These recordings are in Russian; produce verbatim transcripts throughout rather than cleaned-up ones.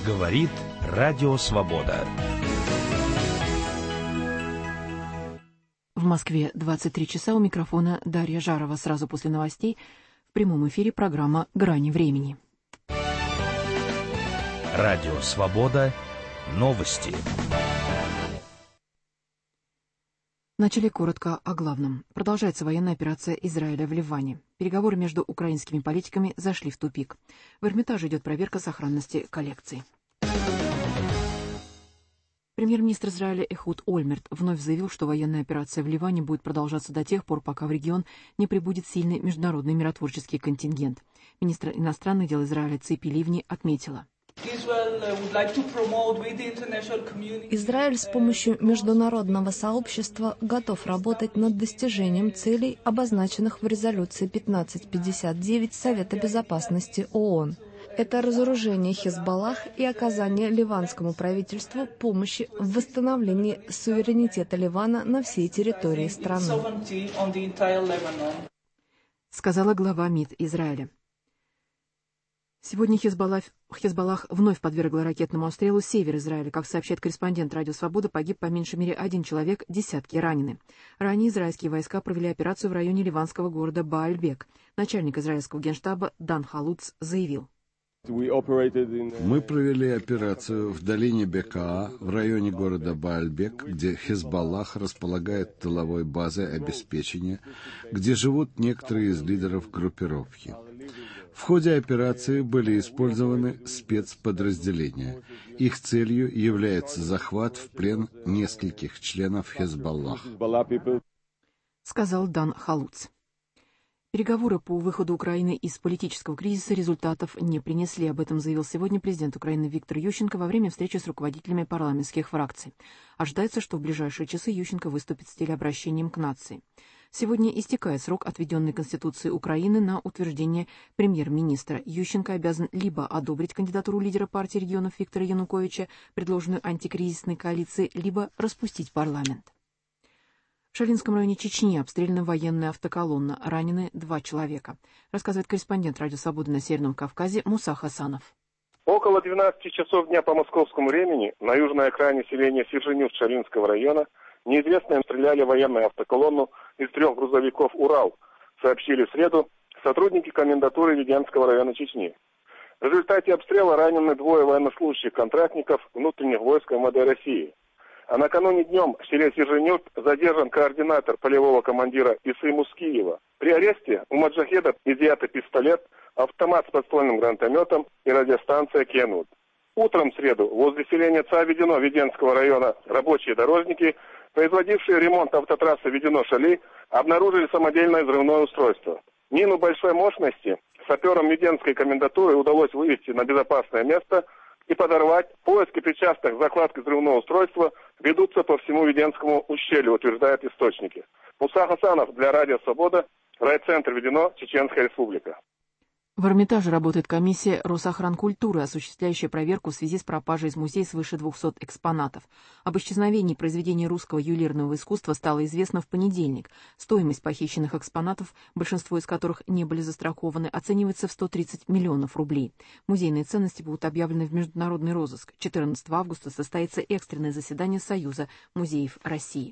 Говорит Радио Свобода. В Москве двадцать три часа, у микрофона Дарья Жарова. Сразу после новостей в прямом эфире программа «Грани времени». Радио Свобода. Новости. Начали коротко о главном. Продолжается военная операция Израиля в Ливане. Переговоры между украинскими политиками зашли в тупик. В Эрмитаже идет проверка сохранности коллекций. Премьер-министр Израиля Эхуд Ольмерт вновь заявил, что военная операция в Ливане будет продолжаться до тех пор, пока в регион не прибудет сильный международный миротворческий контингент. Министр иностранных дел Израиля Ципи Ливни отметила: Израиль с помощью международного сообщества готов работать над достижением целей, обозначенных в резолюции пятнадцать пятьдесят девять Совета Безопасности ООН. Это разоружение Хизбаллах и оказание ливанскому правительству помощи в восстановлении суверенитета Ливана на всей территории страны, сказала глава МИД Израиля. Сегодня Хизбаллах, Хизбаллах вновь подвергла ракетному обстрелу север Израиля. Как сообщает корреспондент Радио Свобода, погиб по меньшей мере один человек, десятки ранены. Ранее израильские войска провели операцию в районе ливанского города Бааль-Бек. Начальник израильского генштаба Дан Халуц заявил: Мы провели операцию в долине Бекаа, в районе города Бааль-Бек, где Хизбаллах располагает тыловой базой обеспечения, где живут некоторые из лидеров группировки. В ходе операции были использованы спецподразделения. Их целью является захват в плен нескольких членов Хизбаллах, сказал Дан Халуц. Переговоры по выходу Украины из политического кризиса результатов не принесли. Об этом заявил сегодня президент Украины Виктор Ющенко во время встречи с руководителями парламентских фракций. Ожидается, что в ближайшие часы Ющенко выступит с телеобращением к нации. Сегодня истекает срок, отведенный Конституцией Украины на утверждение премьер-министра. Ющенко обязан либо одобрить кандидатуру лидера партии регионов Виктора Януковича, предложенную антикризисной коалицией, либо распустить парламент. В Шалинском районе Чечни обстреляна военная автоколонна. Ранены два человека. Рассказывает корреспондент Радио Свободы на Северном Кавказе Муса Хасанов. Около двенадцати часов дня по московскому времени на южной окраине селения Серженюк Шалинского района неизвестные стреляли военную автоколонну из трех грузовиков «Урал», сообщили в среду сотрудники комендатуры Веденского района Чечни. В результате обстрела ранены двое военнослужащих контрактников внутренних войск МВД России. А накануне днем в селе Серженюк задержан координатор полевого командира ИСы Мускиева. При аресте у маджахеда изъято пистолет, автомат с подствольным гранатометом и радиостанция «Кенвуд». Утром в среду возле селения Ца-Ведено Веденского района рабочие дорожники, производившие ремонт автотрассы Ведено-Шали, обнаружили самодельное взрывное устройство. Мину большой мощности саперам Веденской комендатуры удалось вывести на безопасное место и подорвать. Поиски причастных к закладке взрывного устройства ведутся по всему Веденскому ущелью, утверждают источники. Муса Хасанов для Радио Свобода, райцентр Ведено, Чеченская Республика. В Эрмитаже работает комиссия Росохранкультуры, осуществляющая проверку в связи с пропажей из музея свыше двухсот экспонатов. Об исчезновении произведений русского ювелирного искусства стало известно в понедельник. Стоимость похищенных экспонатов, большинство из которых не были застрахованы, оценивается в сто тридцать миллионов рублей. Музейные ценности будут объявлены в международный розыск. четырнадцатого августа состоится экстренное заседание Союза музеев России.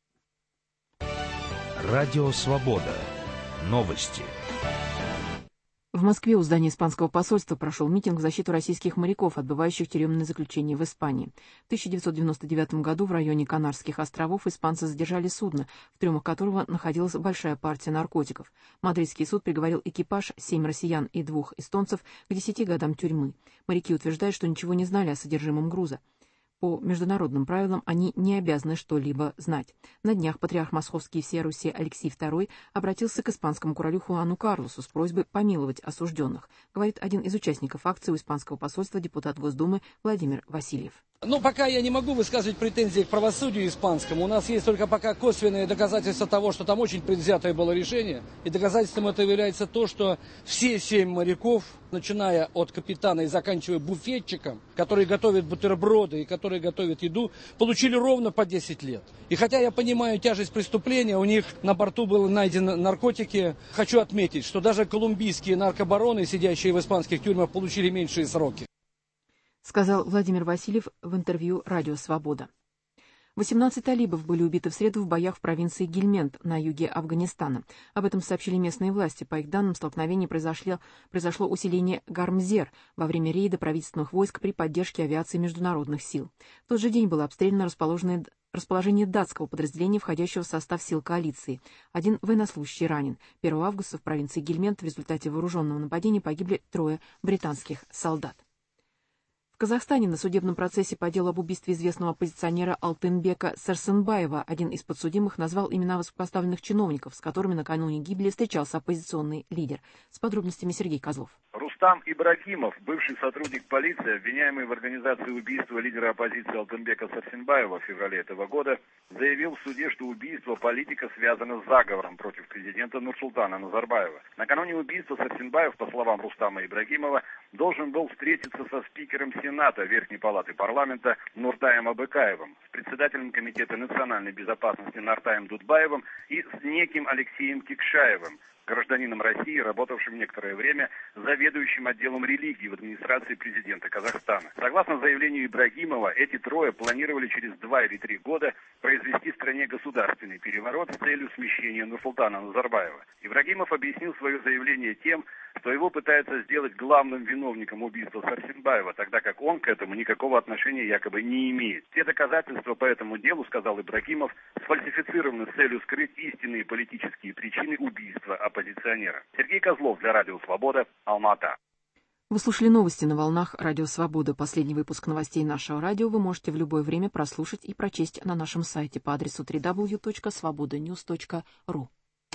Радио Свобода. Новости. В Москве у здания испанского посольства прошел митинг в защиту российских моряков, отбывающих тюремное заключение в Испании. В тысяча девятьсот девяносто девятом году в районе Канарских островов испанцы задержали судно, в трюмах которого находилась большая партия наркотиков. Мадридский суд приговорил экипаж, семь россиян и двух эстонцев, к десяти годам тюрьмы. Моряки утверждают, что ничего не знали о содержимом груза. По международным правилам они не обязаны что-либо знать. На днях патриарх Московский и всея Руси Алексий второй обратился к испанскому королю Хуану Карлосу с просьбой помиловать осужденных, говорит один из участников акции у испанского посольства, депутат Госдумы Владимир Васильев. Ну, пока я не могу высказывать претензии к правосудию испанскому. У нас есть только пока косвенные доказательства того, что там очень предвзятое было решение. И доказательством этого является то, что все семь моряков, начиная от капитана и заканчивая буфетчиком, который готовит бутерброды и который готовит еду, получили ровно по десять лет. И хотя я понимаю тяжесть преступления, у них на борту были найдены наркотики. Хочу отметить, что даже колумбийские наркобароны, сидящие в испанских тюрьмах, получили меньшие сроки. сказал Владимир Васильев в интервью «Радио Свобода». восемнадцать талибов были убиты в среду в боях в провинции Гельмент на юге Афганистана. Об этом сообщили местные власти. По их данным, столкновение произошло, произошло усиление Гармзер во время рейда правительственных войск при поддержке авиации международных сил. В тот же день было обстреляно расположенное расположение датского подразделения, входящего в состав сил коалиции. Один военнослужащий ранен. первого августа в провинции Гельмент в результате вооруженного нападения погибли трое британских солдат. В Казахстане на судебном процессе по делу об убийстве известного оппозиционера Алтынбека Сарсенбаева один из подсудимых назвал имена высокопоставленных чиновников, с которыми накануне гибели встречался оппозиционный лидер. С подробностями Сергей Козлов. Рустам Ибрагимов, бывший сотрудник полиции, обвиняемый в организации убийства лидера оппозиции Алтынбека Сарсенбаева в феврале этого года, заявил в суде, что убийство политика связано с заговором против президента Нурсултана Назарбаева. Накануне убийства Сарсенбаев, по словам Рустама Ибрагимова, должен был встретиться со спикером Сената Верхней Палаты парламента Нуртаем Абыкаевым, с председателем Комитета национальной безопасности Нартаем Дудбаевым и с неким Алексеем Кикшаевым, гражданином России, работавшим некоторое время заведующим отделом религии в администрации президента Казахстана. Согласно заявлению Ибрагимова, эти трое планировали через два или три года произвести в стране государственный переворот с целью смещения Нурсултана Назарбаева. Ибрагимов объяснил свое заявление тем, что его пытаются сделать главным виновником убийства Сарсенбаева, тогда как он к этому никакого отношения якобы не имеет. Все доказательства по этому делу, сказал Ибрагимов, сфальсифицированы с целью скрыть истинные политические причины убийства оппозиционера. Сергей Козлов для Радио Свобода, Алма-Ата. Вы слушали новости на волнах Радио Свобода. Последний выпуск новостей нашего радио вы можете в любое время прослушать и прочесть на нашем сайте по адресу дабл ю дабл ю дабл ю точка свобода ньюс точка ру.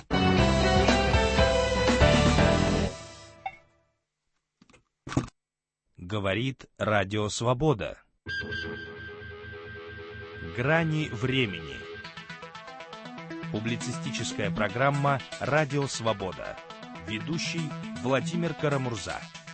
Говорит Радио Свобода. Грани времени. Публицистическая программа «Радио Свобода». Ведущий Владимир Карамурза.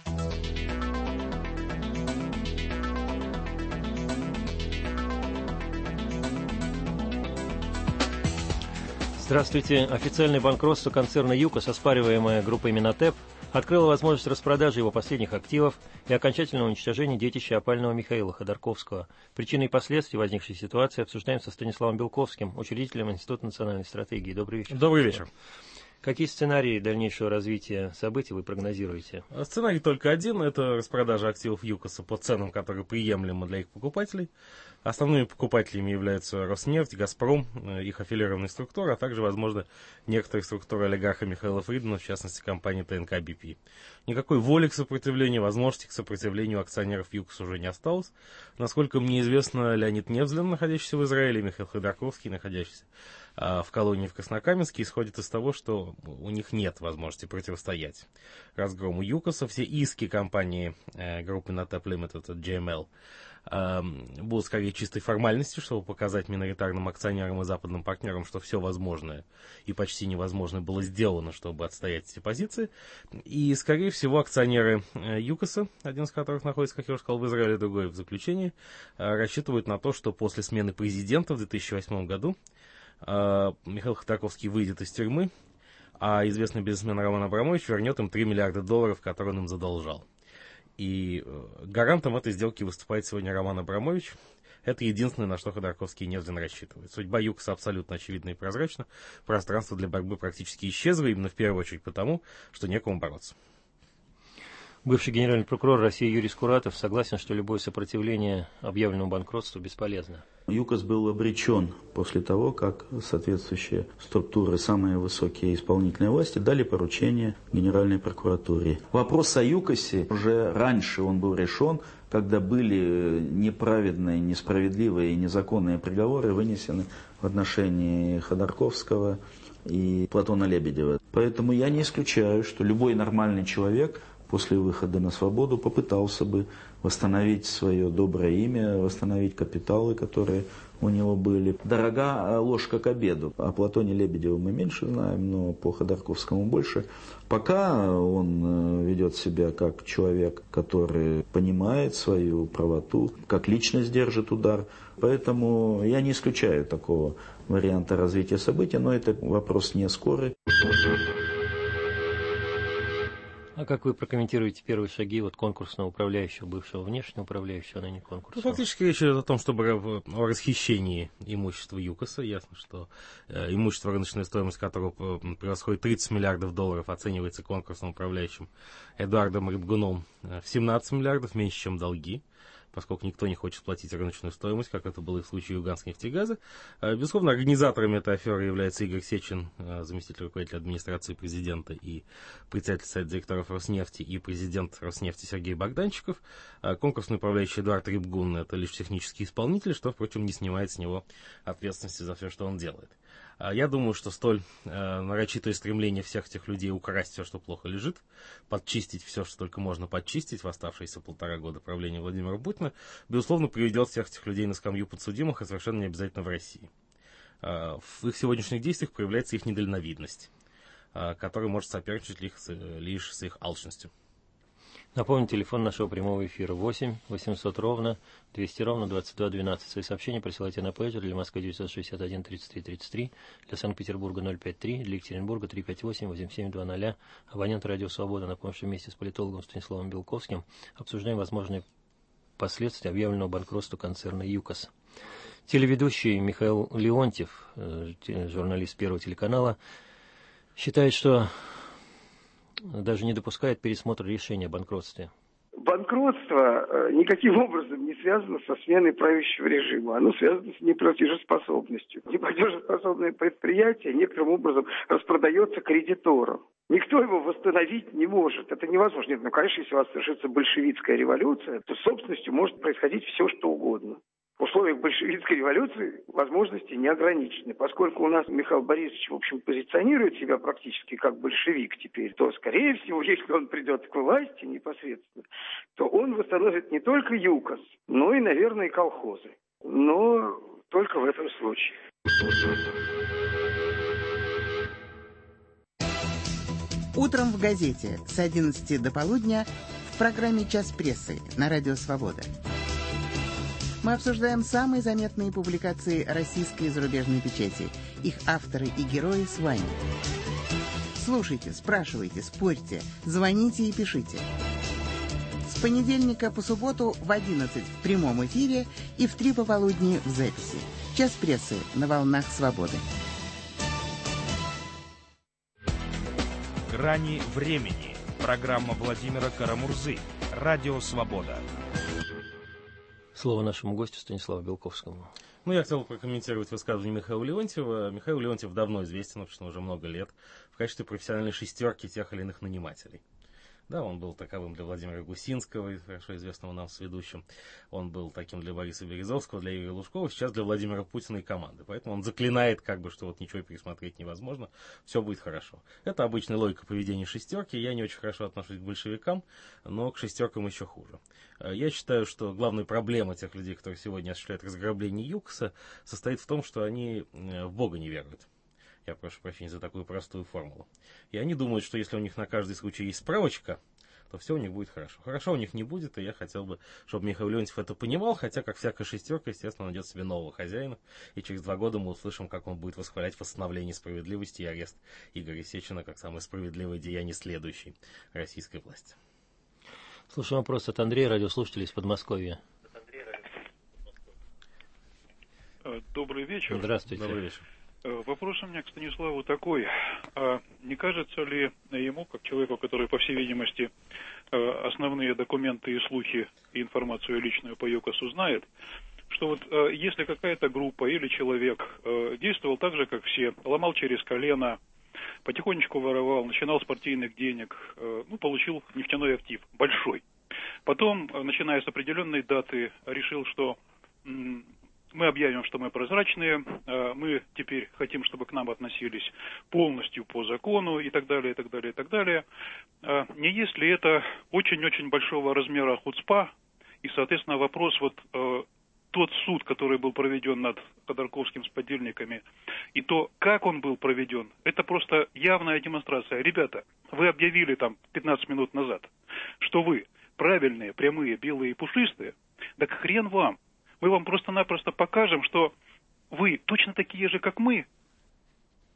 Здравствуйте. Официальное банкротство концерна ЮКОС, оспариваемое группой Минотеп, открыло возможность распродажи его последних активов и окончательного уничтожения детища опального Михаила Ходорковского. Причины и последствия возникшей ситуации обсуждаем со Станиславом Белковским, учредителем Института национальной стратегии. Добрый вечер. Добрый вечер. Какие сценарии дальнейшего развития событий вы прогнозируете? Сценарий только один – это распродажа активов ЮКОСа по ценам, которые приемлемы для их покупателей. Основными покупателями являются Роснефть, Газпром, их аффилированные структуры, а также, возможно, некоторые структуры олигарха Михаила Фридмана, в частности, компании ТНК Би Пи. Никакой воли к сопротивлению, возможности к сопротивлению акционеров ЮКОС уже не осталось. Насколько мне известно, Леонид Невзлин, находящийся в Израиле, и Михаил Ходорковский, находящийся в колонии в Краснокаменске, исходит из того, что у них нет возможности противостоять разгрому ЮКОСа. Все иски компании э, группы Минотеп Limited, джей эм эл, э, будут скорее чистой формальностью, чтобы показать миноритарным акционерам и западным партнерам, что все возможное и почти невозможное было сделано, чтобы отстоять эти позиции. И, скорее всего, акционеры э, ЮКОСа, один из которых находится, как я уже сказал, в Израиле, другой в заключении, э, рассчитывают на то, что после смены президента в две тысячи восьмом году Михаил Ходорковский выйдет из тюрьмы, а известный бизнесмен Роман Абрамович вернет им три миллиарда долларов, которые он им задолжал. И гарантом этой сделки выступает сегодня Роман Абрамович. Это единственное, на что Ходорковский и Невзлин рассчитывает. Судьба ЮКОСа абсолютно очевидна и прозрачна. Пространство для борьбы практически исчезло, именно в первую очередь потому, что некому бороться. Бывший генеральный прокурор России Юрий Скуратов согласен, что любое сопротивление объявленному банкротству бесполезно. ЮКОС был обречен после того, как соответствующие структуры, самые высокие исполнительные власти, дали поручение Генеральной прокуратуре. Вопрос о ЮКОСе уже раньше он был решен, когда были неправедные, несправедливые и незаконные приговоры вынесены в отношении Ходорковского и Платона Лебедева. Поэтому я не исключаю, что любой нормальный человек после выхода на свободу попытался бы восстановить свое доброе имя, восстановить капиталы, которые у него были. Дорога ложка к обеду. О Платоне Лебедеве мы меньше знаем, но по Ходорковскому больше. Пока он ведет себя как человек, который понимает свою правоту, как личность держит удар. Поэтому я не исключаю такого варианта развития событий, но это вопрос не скорый. А как вы прокомментируете первые шаги вот конкурсного управляющего, бывшего внешнего управляющего, но не конкурсного? Ну, фактически речь идет о том, чтобы о расхищении имущества ЮКОСа. Ясно, что э, имущество, рыночная стоимость которого превосходит тридцать миллиардов долларов, оценивается конкурсным управляющим Эдуардом Рыбгуном в семнадцать миллиардов, меньше, чем долги, поскольку никто не хочет платить рыночную стоимость, как это было и в случае Юганскнефтегаза. Безусловно, организаторами этой аферы является Игорь Сечин, заместитель руководителя администрации президента и председатель совета директоров Роснефти, и президент Роснефти Сергей Богданчиков. Конкурсный управляющий Эдуард Рыбгун — это лишь технический исполнитель, что, впрочем, не снимает с него ответственности за все, что он делает. Я думаю, что столь э, нарочитое стремление всех этих людей украсть все, что плохо лежит, подчистить все, что только можно подчистить в оставшиеся полтора года правления Владимира Путина, безусловно, приведет всех этих людей на скамью подсудимых, и совершенно не обязательно в России. Э, в их сегодняшних действиях проявляется их недальновидность, э, которая может соперничать лишь, лишь с их алчностью. Напомню, телефон нашего прямого эфира восемь восемьсот ровно двести ровно двадцать два двенадцать. Свои сообщения присылайте на пейджер для Москвы девятьсот шестьдесят один тридцать три тридцать три, для Санкт-Петербурга ноль пять три, для Екатеринбурга три пять восемь восемь семь два ноль. Абонент Радио Свобода. Напомню, что вместе с политологом Станиславом Белковским обсуждаем возможные последствия объявленного банкротства концерна ЮКОС. Телеведущий Михаил Леонтьев, журналист Первого телеканала, считает, что даже не допускает пересмотра решения о банкротстве. Банкротство никаким образом не связано со сменой правящего режима. Оно связано с неплатежеспособностью. Неплатежеспособное предприятие некоторым образом распродается кредиторам. Никто его восстановить не может. Это невозможно. Нет, ну, конечно, если у вас совершится большевистская революция, то с собственностью может происходить все, что угодно. В условиях большевистской революции возможности не ограничены. Поскольку у нас Михаил Борисович, в общем, позиционирует себя практически как большевик теперь, то, скорее всего, если он придет к власти непосредственно, то он восстановит не только ЮКОС, но и, наверное, и колхозы. Но только в этом случае. Утром в газете с одиннадцати до полудня в программе «Час прессы» на Радио Свобода. Мы обсуждаем самые заметные публикации российской и зарубежной печати, их авторы и герои с вами. Слушайте, спрашивайте, спорьте, звоните и пишите. С понедельника по субботу в одиннадцать в прямом эфире и в три пополудни в записи. «Час прессы» на волнах Свободы. «Грани времени». Программа Владимира Карамурзы. Радио Свобода. Слово нашему гостю Станиславу Белковскому. Ну, я хотел прокомментировать высказывание Михаила Леонтьева. Михаил Леонтьев давно известен, потому что уже много лет, в качестве профессиональной шестерки тех или иных нанимателей. Да, он был таковым для Владимира Гусинского, хорошо известного нам с ведущим. Он был таким для Бориса Березовского, для Юрия Лужкова, сейчас для Владимира Путина и команды. Поэтому он заклинает, как бы, что вот ничего пересмотреть невозможно, все будет хорошо. Это обычная логика поведения шестерки. Я не очень хорошо отношусь к большевикам, но к шестеркам еще хуже. Я считаю, что главная проблема тех людей, которые сегодня осуществляют разграбление ЮКОСа, состоит в том, что они в Бога не веруют. Я прошу прощения за такую простую формулу. И они думают, что если у них на каждый случай есть справочка, то все у них будет хорошо. Хорошо у них не будет, и я хотел бы, чтобы Михаил Леонтьев это понимал, хотя, как всякая шестерка, естественно, найдет себе нового хозяина, и через два года мы услышим, как он будет восхвалять восстановление справедливости и арест Игоря Сечина как самое справедливое деяние следующей российской власти. Слушаю вопрос от Андрея, радиослушателя из Подмосковья. Добрый вечер. Здравствуйте. Добрый вечер. Вопрос у меня к Станиславу такой. А не кажется ли ему, как человеку, который, по всей видимости, основные документы и слухи и информацию личную по ЮКОСу знает, что вот если какая-то группа или человек действовал так же, как все, ломал через колено, потихонечку воровал, начинал с партийных денег, ну, получил нефтяной актив, большой. Потом, начиная с определенной даты, решил, что мы объявим, что мы прозрачные, мы теперь хотим, чтобы к нам относились полностью по закону и так далее, и так далее, и так далее. Не есть ли это очень-очень большого размера хуцпа? И, соответственно, вопрос, вот тот суд, который был проведен над Ходорковским с подельниками, и то, как он был проведен, это просто явная демонстрация. Ребята, вы объявили там пятнадцать минут назад, что вы правильные, прямые, белые и пушистые, так хрен вам. Мы вам просто-напросто покажем, что вы точно такие же, как мы.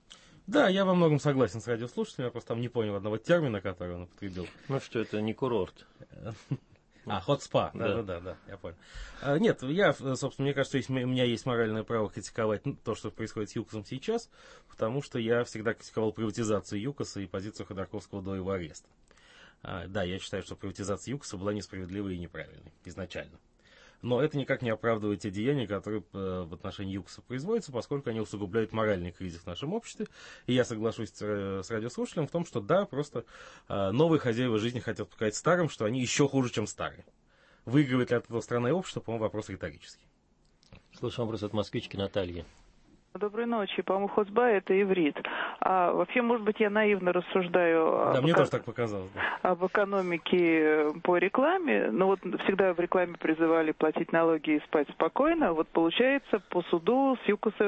Да, я во многом согласен с радиослушателями, я просто там не понял одного термина, который он употребил. Ну что, это не курорт. А, хот-спа, да-да-да, да, я понял. А, нет, я, собственно, мне кажется, есть, у меня есть моральное право критиковать то, что происходит с ЮКОСом сейчас, потому что я всегда критиковал приватизацию ЮКОСа и позицию Ходорковского до его ареста. А, да, я считаю, что приватизация ЮКОСа была несправедливой и неправильной изначально. Но это никак не оправдывает те деяния, которые э, в отношении ЮКОСа производятся, поскольку они усугубляют моральный кризис в нашем обществе. И я соглашусь с, с радиослушателем в том, что да, просто э, новые хозяева жизни хотят показать старым, что они еще хуже, чем старые. Выигрывает ли от этого страна и общество, по-моему, вопрос риторический. Слушаем вопрос от москвички Натальи. Доброй ночи. По-моему, хозба — это иврит. А вообще, может быть, я наивно рассуждаю да, об, мне эко... тоже так показалось, да. об экономике по рекламе. Но вот всегда в рекламе призывали платить налоги и спать спокойно. Вот получается, по суду с ЮКОСа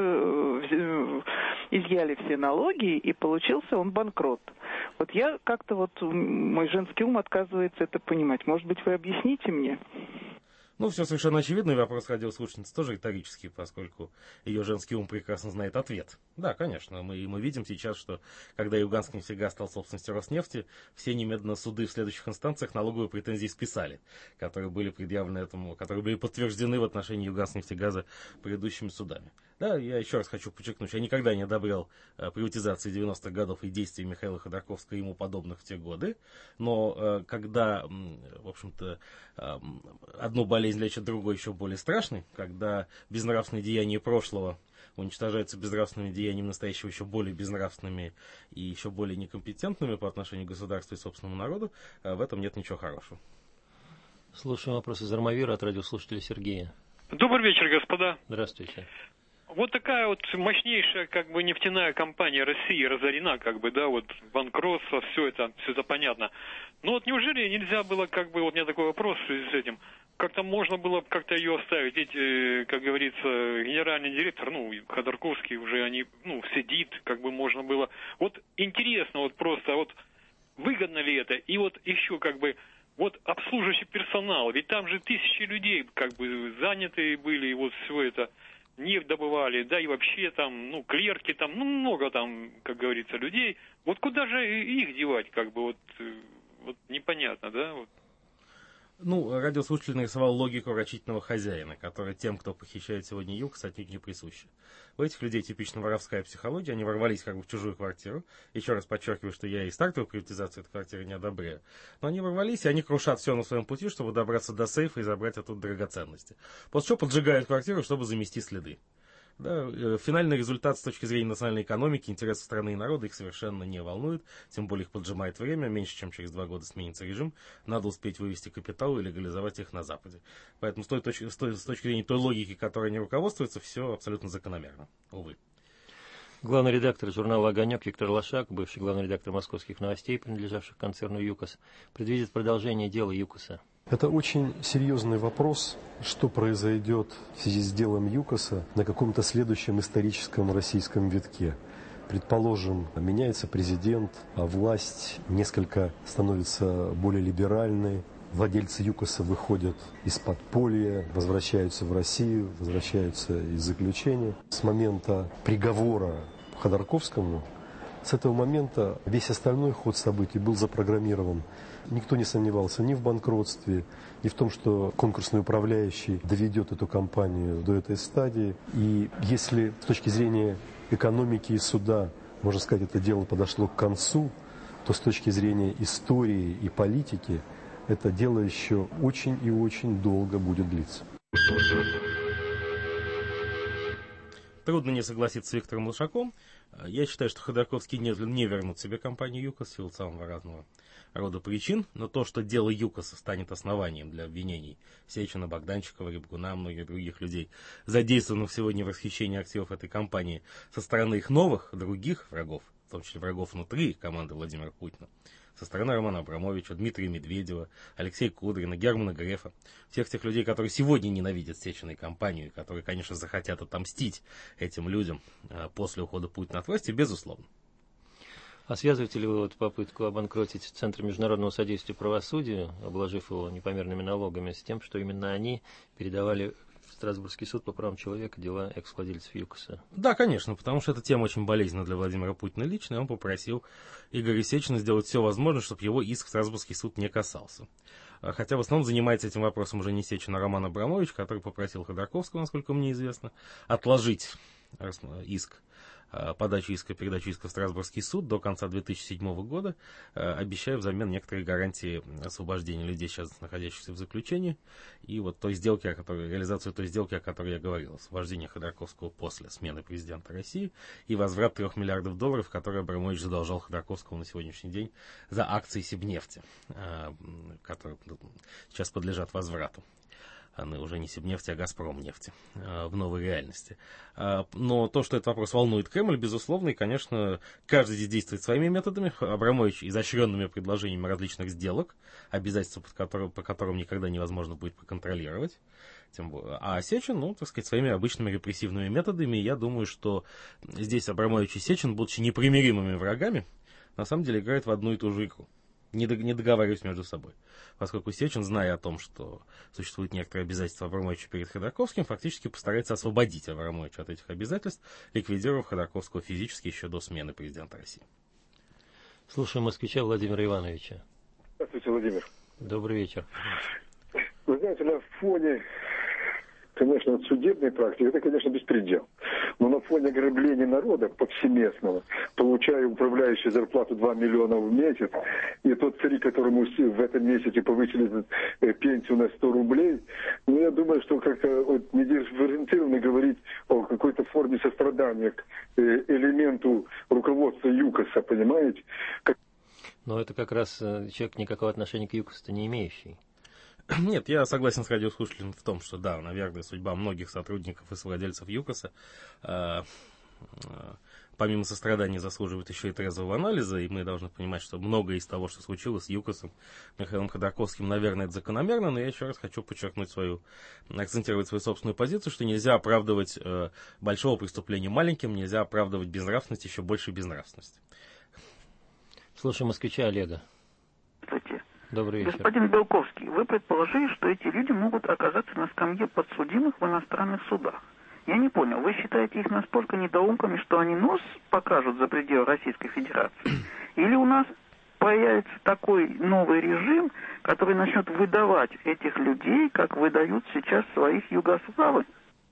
изъяли все налоги, и получился он банкрот. Вот я как-то вот, мой женский ум отказывается это понимать. Может быть, вы объясните мне? Ну, все совершенно очевидно, и вопрос радиослушательницы тоже риторический, поскольку ее женский ум прекрасно знает ответ. Да, конечно, мы, мы видим сейчас, что когда Юганский нефтегаз стал собственностью Роснефти, все немедленно суды в следующих инстанциях налоговые претензии списали, которые были предъявлены этому, которые были подтверждены в отношении Юганского нефтегаза предыдущими судами. Да, я еще раз хочу подчеркнуть, что я никогда не одобрял э, приватизации девяностых годов и действий Михаила Ходорковского и ему подобных в те годы, но э, когда, в общем-то, э, одну болезнь лечит другой еще более страшной, когда безнравственные деяния прошлого уничтожаются безнравственными деяниями настоящего еще более безнравственными и еще более некомпетентными по отношению к государству и собственному народу, э, в этом нет ничего хорошего. Слушаем вопрос из Армавира от радиослушателя Сергея. Добрый вечер, господа. Здравствуйте. Вот такая вот мощнейшая, как бы, нефтяная компания России разорена, как бы, да, вот банкротство, все это, все это понятно. Но вот неужели нельзя было, как бы, вот у меня такой вопрос в связи с этим, как-то можно было как-то ее оставить, ведь, э, как говорится, генеральный директор, ну, Ходорковский уже, они, ну, сидит, как бы можно было. Вот интересно, вот просто, вот выгодно ли это, и вот еще, как бы, вот обслуживающий персонал, ведь там же тысячи людей, как бы, заняты были, и вот все это... нефть добывали, да, и вообще там, ну, клерки там, ну, много там, как говорится, людей. Вот куда же их девать, как бы, вот, вот непонятно, да, вот. Ну, радиослушатель нарисовал логику рачительного хозяина, которая тем, кто похищает сегодня ЮКОС, отнюдь не присуща. У этих людей типично воровская психология, они ворвались как бы в чужую квартиру. Еще раз подчеркиваю, что я и стартовую приватизацию этой квартиры не одобряю. Но они ворвались, и они крушат все на своем пути, чтобы добраться до сейфа и забрать оттуда драгоценности. После чего поджигают квартиру, чтобы замести следы. Да, финальный результат с точки зрения национальной экономики, интересов страны и народа их совершенно не волнует, тем более их поджимает время, меньше чем через два года сменится режим, надо успеть вывести капитал и легализовать их на Западе. Поэтому с, той точки, с, той, с точки зрения той логики, которой они руководствуются, все абсолютно закономерно, увы. Главный редактор журнала «Огонек» Виктор Лошак, бывший главный редактор московских новостей, принадлежавших концерну ЮКОС, предвидит продолжение дела ЮКОСа. Это очень серьезный вопрос, что произойдет в связи с делом ЮКОСа на каком-то следующем историческом российском витке. Предположим, меняется президент, а власть несколько становится более либеральной, владельцы ЮКОСа выходят из подполья, возвращаются в Россию, возвращаются из заключения. С момента приговора Ходорковскому, с этого момента весь остальной ход событий был запрограммирован. Никто не сомневался ни в банкротстве, ни в том, что конкурсный управляющий доведет эту компанию до этой стадии. И если с точки зрения экономики и суда, можно сказать, это дело подошло к концу, то с точки зрения истории и политики это дело еще очень и очень долго будет длиться. Трудно не согласиться с Виктором Лошаком. Я считаю, что Ходорковский не, не вернут себе компанию ЮКОС в силу самого разного рода причин, но то, что дело ЮКОСа станет основанием для обвинений Сечина, Богданчикова, Рябгуна, многих других людей, задействованных сегодня в расхищении активов этой компании со стороны их новых, других врагов, в том числе врагов внутри команды Владимира Путина, со стороны Романа Абрамовича, Дмитрия Медведева, Алексея Кудрина, Германа Грефа, всех тех людей, которые сегодня ненавидят Сечина и компанию, которые, конечно, захотят отомстить этим людям после ухода Путина от власти, безусловно. А связываете ли вы вот попытку обанкротить Центр международного содействия правосудию, обложив его непомерными налогами, с тем, что именно они передавали Страсбургский суд по правам человека, дела экс-владельцев ЮКОСа. Да, конечно, потому что эта тема очень болезненна для Владимира Путина лично, и он попросил Игоря Сечина сделать все возможное, чтобы его иск в Страсбургский суд не касался. Хотя в основном занимается этим вопросом уже не Сечин, а Роман Абрамович, который попросил Ходорковского, насколько мне известно, отложить иск, подачу иска, передачу иска в Страсбургский суд до конца две тысячи седьмого года, обещая взамен некоторые гарантии освобождения людей, сейчас находящихся в заключении, и вот той сделки, о которой, реализацию той сделки, о которой я говорил, освобождение Ходорковского после смены президента России и возврат трех миллиардов долларов, которые Абрамович задолжал Ходорковскому на сегодняшний день за акции Сибнефти, которые сейчас подлежат возврату. Она уже не Сибнефть, а Газпромнефти в новой реальности. Но то, что этот вопрос волнует Кремль, безусловно, и, конечно, каждый здесь действует своими методами. Абрамович изощренными предложениями различных сделок, обязательства, под которым, по которым никогда невозможно будет проконтролировать. Тем более. А Сечин, ну, так сказать, своими обычными репрессивными методами. Я думаю, что здесь Абрамович и Сечин, будучи непримиримыми врагами, на самом деле играют в одну и ту же игру. Не договариваясь между собой. Поскольку Сечин, зная о том, что существует некоторые обязательства Абрамовича перед Ходорковским, фактически постарается освободить Абрамовича от этих обязательств, ликвидировав Ходорковского физически еще до смены президента России. Слушаем москвича Владимира Ивановича. Здравствуйте, Владимир. Добрый вечер. Вы знаете, на фоне, конечно, судебной практики, это, конечно, беспредел. Но на фоне ограбления народа повсеместного, получая управляющую зарплату два миллиона в месяц, и тот царь, которому в этом месяце повысили пенсию на сто рублей, ну, я думаю, что как-то вот, недифференцированно говорить о какой-то форме сострадания к элементу руководства ЮКОСа, понимаете? Как... Но это как раз человек никакого отношения к ЮКОСу не имеющий. Нет, я согласен с радиослушателем в том, что да, наверное, судьба многих сотрудников и совладельцев ЮКОСа, э, э, помимо сострадания, заслуживает еще и трезвого анализа, и мы должны понимать, что многое из того, что случилось с ЮКОСом, Михаилом Ходорковским, наверное, это закономерно, но я еще раз хочу подчеркнуть свою, акцентировать свою собственную позицию, что нельзя оправдывать э, большого преступления маленьким, нельзя оправдывать безнравственность еще большей безнравственности. Слушаем москвича Олега. Здравствуйте. Добрый вечер. Господин Белковский, вы предположили, что эти люди могут оказаться на скамье подсудимых в иностранных судах. Я не понял, вы считаете их настолько недоумками, что они нос покажут за пределы Российской Федерации? Или у нас появится такой новый режим, который начнет выдавать этих людей, как выдают сейчас своих югославов?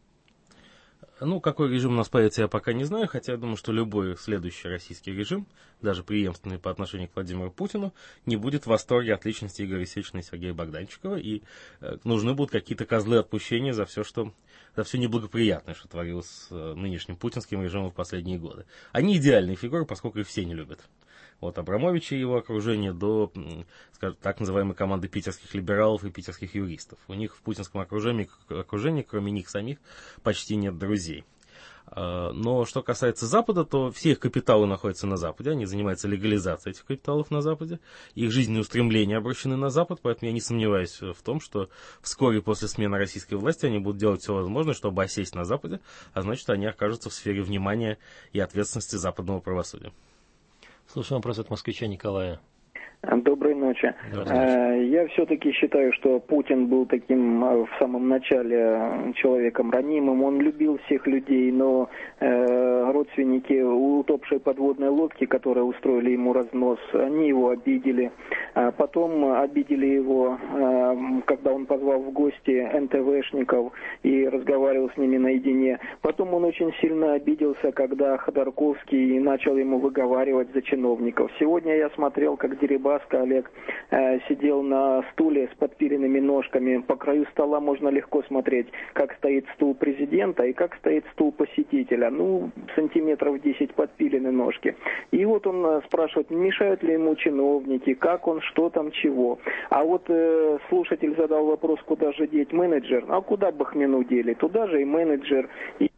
Ну, какой режим у нас появится, я пока не знаю, хотя я думаю, что любой следующий российский режим, даже преемственный по отношению к Владимиру Путину, не будет в восторге от личности Игоря Сечина и Сергея Богданчикова, и э, нужны будут какие-то козлы отпущения за все, что, за все неблагоприятное, что творилось с э, нынешним путинским режимом в последние годы. Они идеальные фигуры, поскольку их все не любят. От Абрамовича и его окружения до, скажем, так называемой команды питерских либералов и питерских юристов. У них в путинском окружении, окружении, кроме них самих, почти нет друзей. Но что касается Запада, то все их капиталы находятся на Западе, они занимаются легализацией этих капиталов на Западе, их жизненные устремления обращены на Запад, поэтому я не сомневаюсь в том, что вскоре после смены российской власти они будут делать все возможное, чтобы осесть на Западе, а значит, они окажутся в сфере внимания и ответственности западного правосудия. Слушаем вопрос от москвича Николая. Доброй ночи. Я все-таки считаю, что Путин был таким в самом начале человеком ранимым. Он любил всех людей, но родственники утопшей подводной лодки, которые устроили ему разнос, они его обидели. Потом обидели его, когда он позвал в гости эн тэ вэ-шников и разговаривал с ними наедине. Потом он очень сильно обиделся, когда Ходорковский начал ему выговаривать за чиновников. Сегодня я смотрел, как Дерибаско Олег э, сидел на стуле с подпиленными ножками. По краю стола можно легко смотреть, как стоит стул президента и как стоит стул посетителя. Ну, сантиметров десять подпилены ножки. И вот он э, спрашивает, мешают ли ему чиновники, как он, что там, чего. А вот э, слушатель задал вопрос, куда же деть менеджер. А куда Бахмину дели? Туда же и менеджер. И...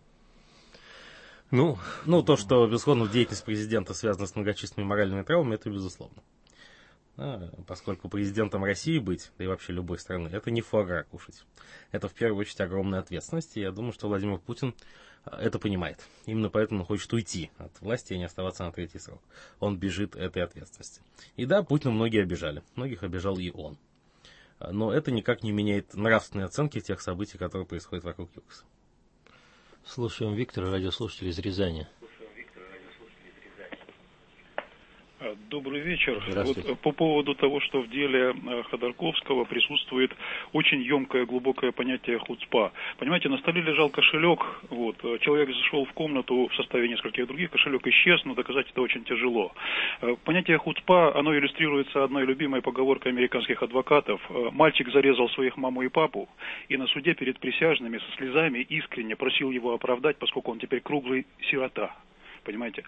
Ну, ну, то, что, безусловно, деятельность президента связана с многочисленными моральными травмами, это безусловно. А, поскольку президентом России быть, да и вообще любой страны, это не фуагра кушать. Это в первую очередь огромная ответственность, и я думаю, что Владимир Путин это понимает. Именно поэтому он хочет уйти от власти и не оставаться на третий срок. Он бежит этой ответственности. И да, Путина многие обижали. Многих обижал и он. Но это никак не меняет нравственной оценки тех событий, которые происходят вокруг ЮКОСа. Слушаем Виктора, радиослушатель из Рязани. Добрый вечер. Вот по поводу того, что в деле Ходорковского присутствует очень емкое, глубокое понятие хуцпа. Понимаете, на столе лежал кошелек, вот, человек зашел в комнату в составе нескольких других, кошелек исчез, но доказать это очень тяжело. Понятие хуцпа, оно иллюстрируется одной любимой поговоркой американских адвокатов. Мальчик зарезал своих маму и папу, и на суде перед присяжными со слезами искренне просил его оправдать, поскольку он теперь круглый сирота. Понимаете?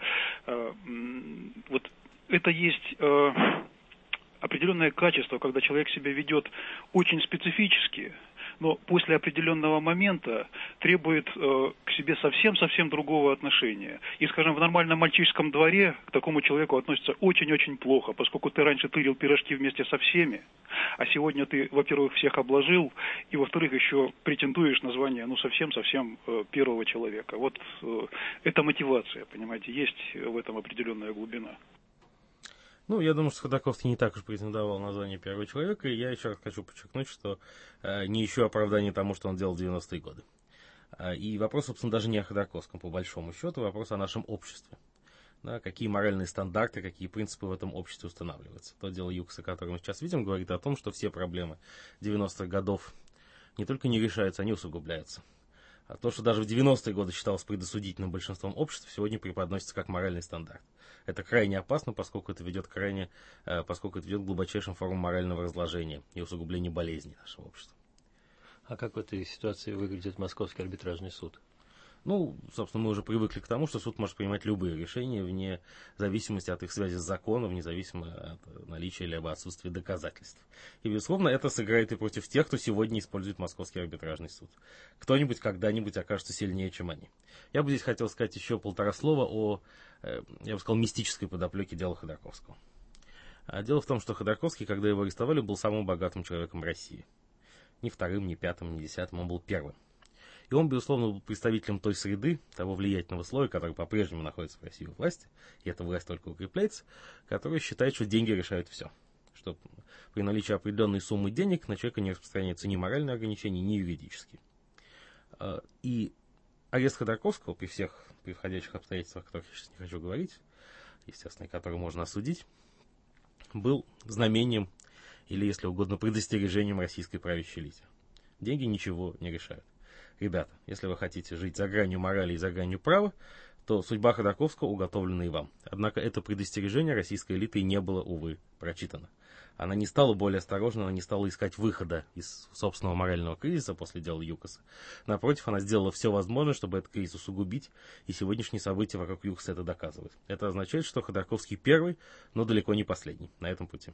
Вот это есть э, определенное качество, когда человек себя ведет очень специфически, но после определенного момента требует э, к себе совсем-совсем другого отношения. И, скажем, в нормальном мальчишеском дворе к такому человеку относятся очень-очень плохо, поскольку ты раньше тырил пирожки вместе со всеми, а сегодня ты, во-первых, всех обложил, и, во-вторых, еще претендуешь на звание, ну, совсем-совсем э, первого человека. Вот э, это мотивация, понимаете, есть в этом определенная глубина. Ну, я думаю, что Ходорковский не так уж претендовал на звание первого человека, и я еще раз хочу подчеркнуть, что э, не ищу оправдания тому, что он делал в девяностые годы. Э, и вопрос, собственно, даже не о Ходорковском, по большому счету, вопрос о нашем обществе. Да, какие моральные стандарты, какие принципы в этом обществе устанавливаются. То дело ЮКОСа, которое мы сейчас видим, говорит о том, что все проблемы девяностых годов не только не решаются, они усугубляются. А то, что даже в девяностые годы считалось предосудительным большинством обществ, сегодня преподносится как моральный стандарт. Это крайне опасно, поскольку это ведет, крайне, поскольку это ведет к глубочайшим формам морального разложения и усугубления болезней нашего общества. А как в этой ситуации выглядит Московский арбитражный суд? Ну, собственно, мы уже привыкли к тому, что суд может принимать любые решения вне зависимости от их связи с законом, независимо от наличия или отсутствия доказательств. И, безусловно, это сыграет и против тех, кто сегодня использует Московский арбитражный суд. Кто-нибудь когда-нибудь окажется сильнее, чем они. Я бы здесь хотел сказать еще полтора слова о, я бы сказал, мистической подоплеке дела Ходорковского. Дело в том, что Ходорковский, когда его арестовали, был самым богатым человеком России. Ни вторым, ни пятым, ни десятым, он был первым. И он, безусловно, был представителем той среды, того влиятельного слоя, который по-прежнему находится в России у власти, и эта власть только укрепляется, который считает, что деньги решают все. Что при наличии определенной суммы денег на человека не распространяются ни моральные ограничения, ни юридические. И арест Ходорковского, при всех приходящих обстоятельствах, о которых я сейчас не хочу говорить, естественно, которые можно осудить, был знамением, или, если угодно, предостережением российской правящей элите. Деньги ничего не решают. Ребята, если вы хотите жить за гранью морали и за гранью права, то судьба Ходорковского уготовлена и вам. Однако это предостережение российской элиты не было, увы, прочитано. Она не стала более осторожна, она не стала искать выхода из собственного морального кризиса после дела ЮКОСа. Напротив, она сделала все возможное, чтобы этот кризис усугубить, и сегодняшние события вокруг ЮКОСа это доказывают. Это означает, что Ходорковский первый, но далеко не последний на этом пути.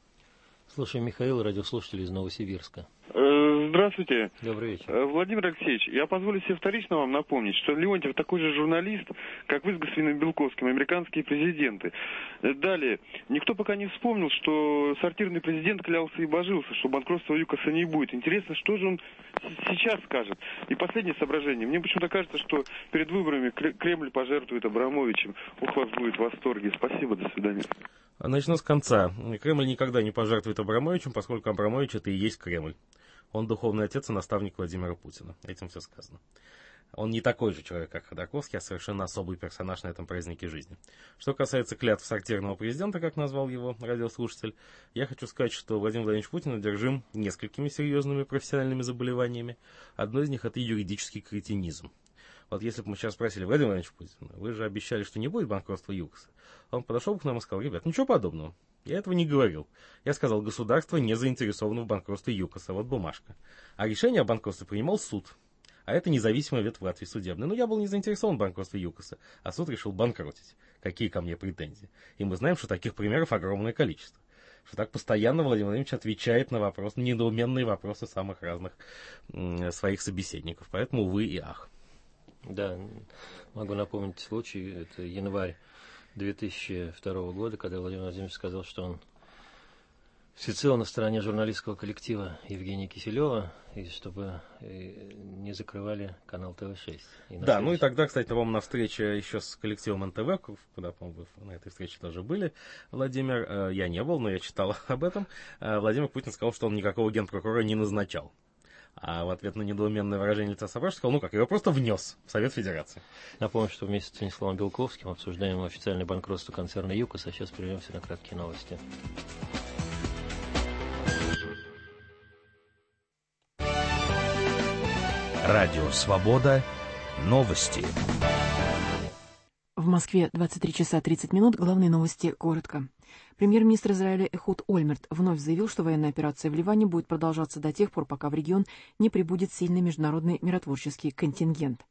Слушаем Михаил, радиослушатель из Новосибирска. Здравствуйте. Добрый вечер. Владимир Алексеевич, я позволю себе вторично вам напомнить, что Леонтьев такой же журналист, как вы с господином Белковским, американские президенты. Далее, никто пока не вспомнил, что сортирный президент клялся и божился, что банкротства ЮКОСа не будет. Интересно, что же он сейчас скажет. И последнее соображение. Мне почему-то кажется, что перед выборами Кремль пожертвует Абрамовичем. Ух, вас будет в восторге. Спасибо, до свидания. Начну с конца. Кремль никогда не пожертвует Абрамовичем, поскольку Абрамович это и есть Кремль. Он духовный отец и наставник Владимира Путина. Этим все сказано. Он не такой же человек, как Ходорковский, а совершенно особый персонаж на этом празднике жизни. Что касается клятв сортирного президента, как назвал его радиослушатель, я хочу сказать, что Владимир Владимирович Путин одержим несколькими серьезными профессиональными заболеваниями. Одно из них — это юридический кретинизм. Вот если бы мы сейчас спросили: Владимир Владимирович Путин, вы же обещали, что не будет банкротства ЮКОСа. Он подошел к нам и сказал: ребят, ничего подобного. Я этого не говорил. Я сказал, государство не заинтересовано в банкротстве ЮКОСа. Вот бумажка. А решение о банкротстве принимал суд. А это независимый ветвь Латвии судебный. Но я был не заинтересован в банкротстве ЮКОСа, а суд решил банкротить. Какие ко мне претензии? И мы знаем, что таких примеров огромное количество. Что так постоянно Владимир Владимирович отвечает на вопросы, недоуменные вопросы самых разных м- своих собеседников. Поэтому увы и ах. Да, могу напомнить случай. Это январь две тысячи второго года, когда Владимир Владимирович сказал, что он всецело на стороне журналистского коллектива Евгения Киселева, и чтобы не закрывали канал Тэ Вэ шесть. Да, ну и тогда, кстати, по-моему, на встрече еще с коллективом эн тэ вэ, куда, по-моему, вы на этой встрече тоже были, Владимир, я не был, но я читал об этом, Владимир Путин сказал, что он никакого генпрокурора не назначал. А в ответ на недоуменное выражение лица Сапожникова сказал, ну как, его просто внес в Совет Федерации. Напомню, что вместе с Станиславом Белковским обсуждаем официальное банкротство концерна ЮКОС, а сейчас прервемся на краткие новости. Радио «Свобода». Новости. В Москве двадцать три часа тридцать минут. Главные новости коротко. Премьер-министр Израиля Эхуд Ольмерт вновь заявил, что военная операция в Ливане будет продолжаться до тех пор, пока в регион не прибудет сильный международный миротворческий контингент.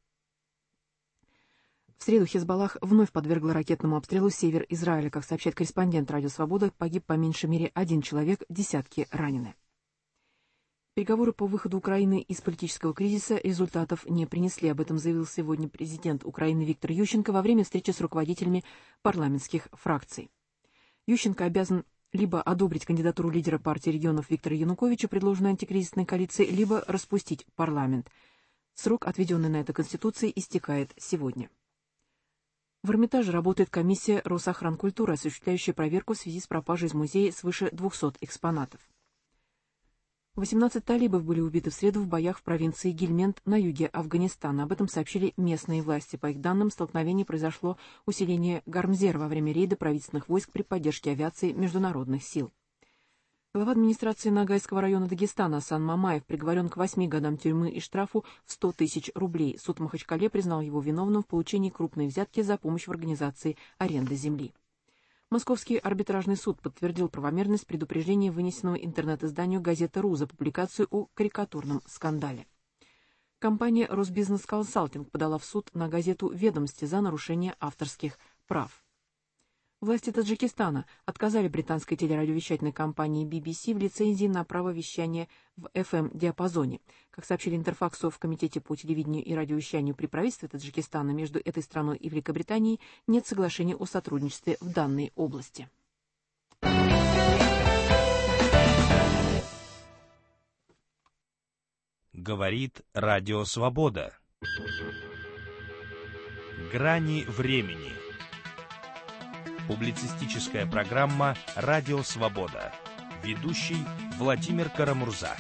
В среду Хизбаллах вновь подвергла ракетному обстрелу север Израиля. Как сообщает корреспондент «Радио Свобода», погиб по меньшей мере один человек, десятки ранены. Переговоры по выходу Украины из политического кризиса результатов не принесли. Об этом заявил сегодня президент Украины Виктор Ющенко во время встречи с руководителями парламентских фракций. Ющенко обязан либо одобрить кандидатуру лидера партии регионов Виктора Януковича, предложенную антикризисной коалицией, либо распустить парламент. Срок, отведенный на это Конституцией, истекает сегодня. В Эрмитаже работает комиссия Росохранкультуры, осуществляющая проверку в связи с пропажей из музея свыше двухсот экспонатов. восемнадцать талибов были убиты в среду в боях в провинции Гельмент на юге Афганистана. Об этом сообщили местные власти. По их данным, в столкновении произошло усиление Гармзер во время рейда правительственных войск при поддержке авиации международных сил. Глава администрации Ногайского района Дагестана Асан Мамаев приговорен к восьми годам тюрьмы и штрафу в сто тысяч рублей. Суд в Махачкале признал его виновным в получении крупной взятки за помощь в организации аренды земли. Московский арбитражный суд подтвердил правомерность предупреждения, вынесенного интернет-изданию «Газета.ру» за публикацию о карикатурном скандале. Компания «Росбизнес Консалтинг» подала в суд на газету «Ведомости» за нарушение авторских прав. Власти Таджикистана отказали британской телерадиовещательной компании би би си в лицензии на право вещания в эф эм-диапазоне. Как сообщили Интерфаксу, в Комитете по телевидению и радиовещанию при правительстве Таджикистана между этой страной и Великобританией нет соглашения о сотрудничестве в данной области. Говорит Радио Свобода. Грани времени. Публицистическая программа «Радио Свобода». Ведущий Владимир Карамурза.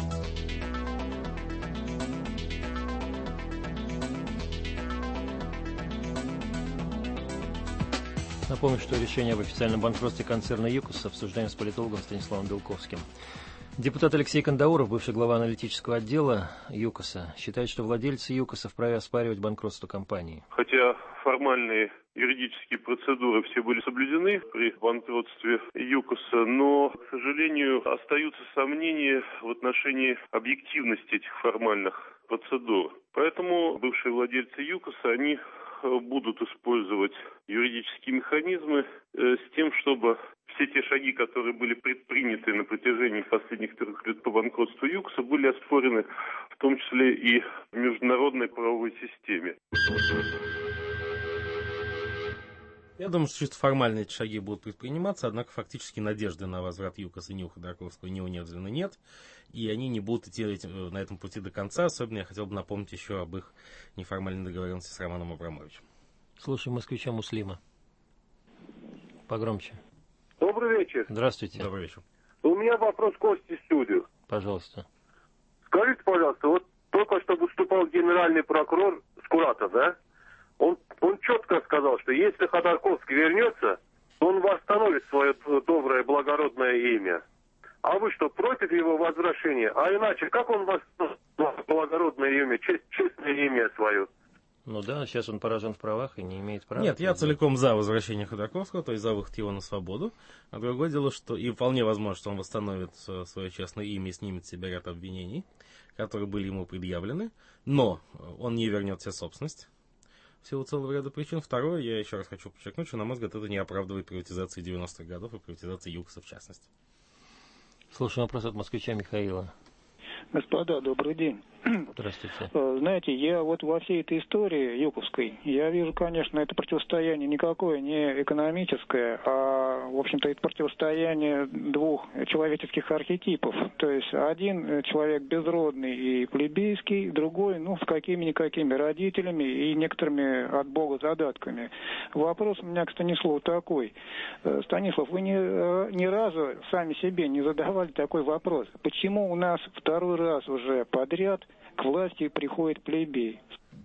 Напомню, что решение об официальном банкротстве концерна ЮКОС обсуждаем с политологом Станиславом Белковским. Депутат Алексей Кандауров, бывший глава аналитического отдела ЮКОСа, считает, что владельцы ЮКОСа вправе оспаривать банкротство компании. Хотя формальные юридические процедуры все были соблюдены при банкротстве ЮКОСа, но, к сожалению, остаются сомнения в отношении объективности этих формальных процедур. Поэтому бывшие владельцы ЮКОСа, они будут использовать юридические механизмы э, с тем, чтобы все те шаги, которые были предприняты на протяжении последних трех лет по банкротству ЮКОСа, были оспорены в том числе и в международной правовой системе. Я думаю, что чисто формально эти шаги будут предприниматься, однако фактически надежды на возврат ЮКОСа ни у Ходорковского, ни у Невзлина нет, и они не будут идти на этом пути до конца. Особенно я хотел бы напомнить еще об их неформальной договоренности с Романом Абрамовичем. Слушай москвича Муслима. Погромче. Добрый вечер. Здравствуйте. Добрый вечер. У меня вопрос к Косте в студию. Пожалуйста. Скажите, пожалуйста, вот только что выступал генеральный прокурор Скуратов, да? Он, он четко сказал, что если Ходорковский вернется, то он восстановит свое доброе, благородное имя. А вы что, против его возвращения? А иначе, как он восстановит благородное имя, чест, честное имя свое? Ну да, сейчас он поражен в правах и не имеет права. Нет, я целиком за возвращение Ходорковского, то есть за выход его на свободу. А другое дело, что и вполне возможно, что он восстановит свое честное имя и снимет с себя ряд обвинений, которые были ему предъявлены. Но он не вернет себе собственность. В силу целого ряда причин. Второе, я еще раз хочу подчеркнуть, что, на мой взгляд, это не оправдывает приватизации девяностых годов и приватизации ЮКОСа в частности. Слушаем вопрос от москвича Михаила. Господа, добрый день. Здравствуйте. Знаете, я вот во всей этой истории юковской, я вижу, конечно, это противостояние никакое не экономическое, а, в общем-то, это противостояние двух человеческих архетипов. То есть один человек безродный и плебейский, другой, ну, с какими-никакими родителями и некоторыми от Бога задатками. Вопрос у меня к Станиславу такой. Станислав, вы ни, ни разу сами себе не задавали такой вопрос. Почему у нас второй раз уже подряд к власти приходит плебей?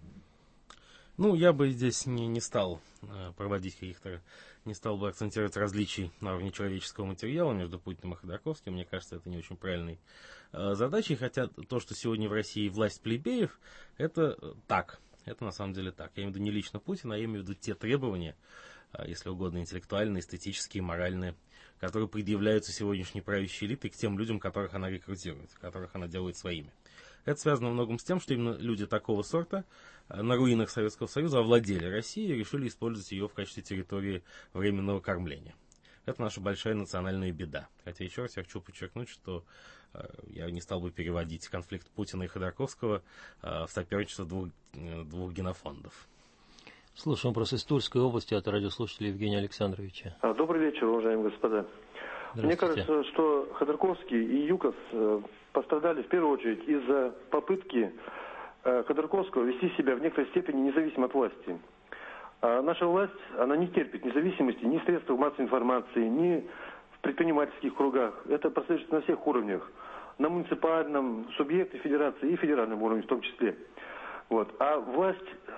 Ну, я бы здесь не, не стал э, проводить каких-то, не стал бы акцентировать различий на уровне человеческого материала между Путиным и Ходорковским. Мне кажется, это не очень правильной э, задачей, хотя то, что сегодня в России власть плебеев, это э, так. Это на самом деле так. Я имею в виду не лично Путина, а я имею в виду те требования, э, если угодно, интеллектуальные, эстетические, моральные, которые предъявляются сегодняшней правящей элитой к тем людям, которых она рекрутирует, которых она делает своими. Это связано во многом с тем, что именно люди такого сорта на руинах Советского Союза овладели Россией и решили использовать ее в качестве территории временного кормления. Это наша большая национальная беда. Хотя еще раз я хочу подчеркнуть, что э, я не стал бы переводить конфликт Путина и Ходорковского э, в соперничество двух, э, двух генофондов. Слушаем вопрос из Тульской области от радиослушателя Евгения Александровича. Добрый вечер, уважаемые господа. Мне кажется, что Ходорковский и ЮКОС пострадали в первую очередь из-за попытки Ходорковского вести себя в некоторой степени независимо от власти. А наша власть, она не терпит независимости ни в средствах массовой информации, ни в предпринимательских кругах. Это прослеживается на всех уровнях. На муниципальном, субъекте федерации и федеральном уровне в том числе. Вот. А власть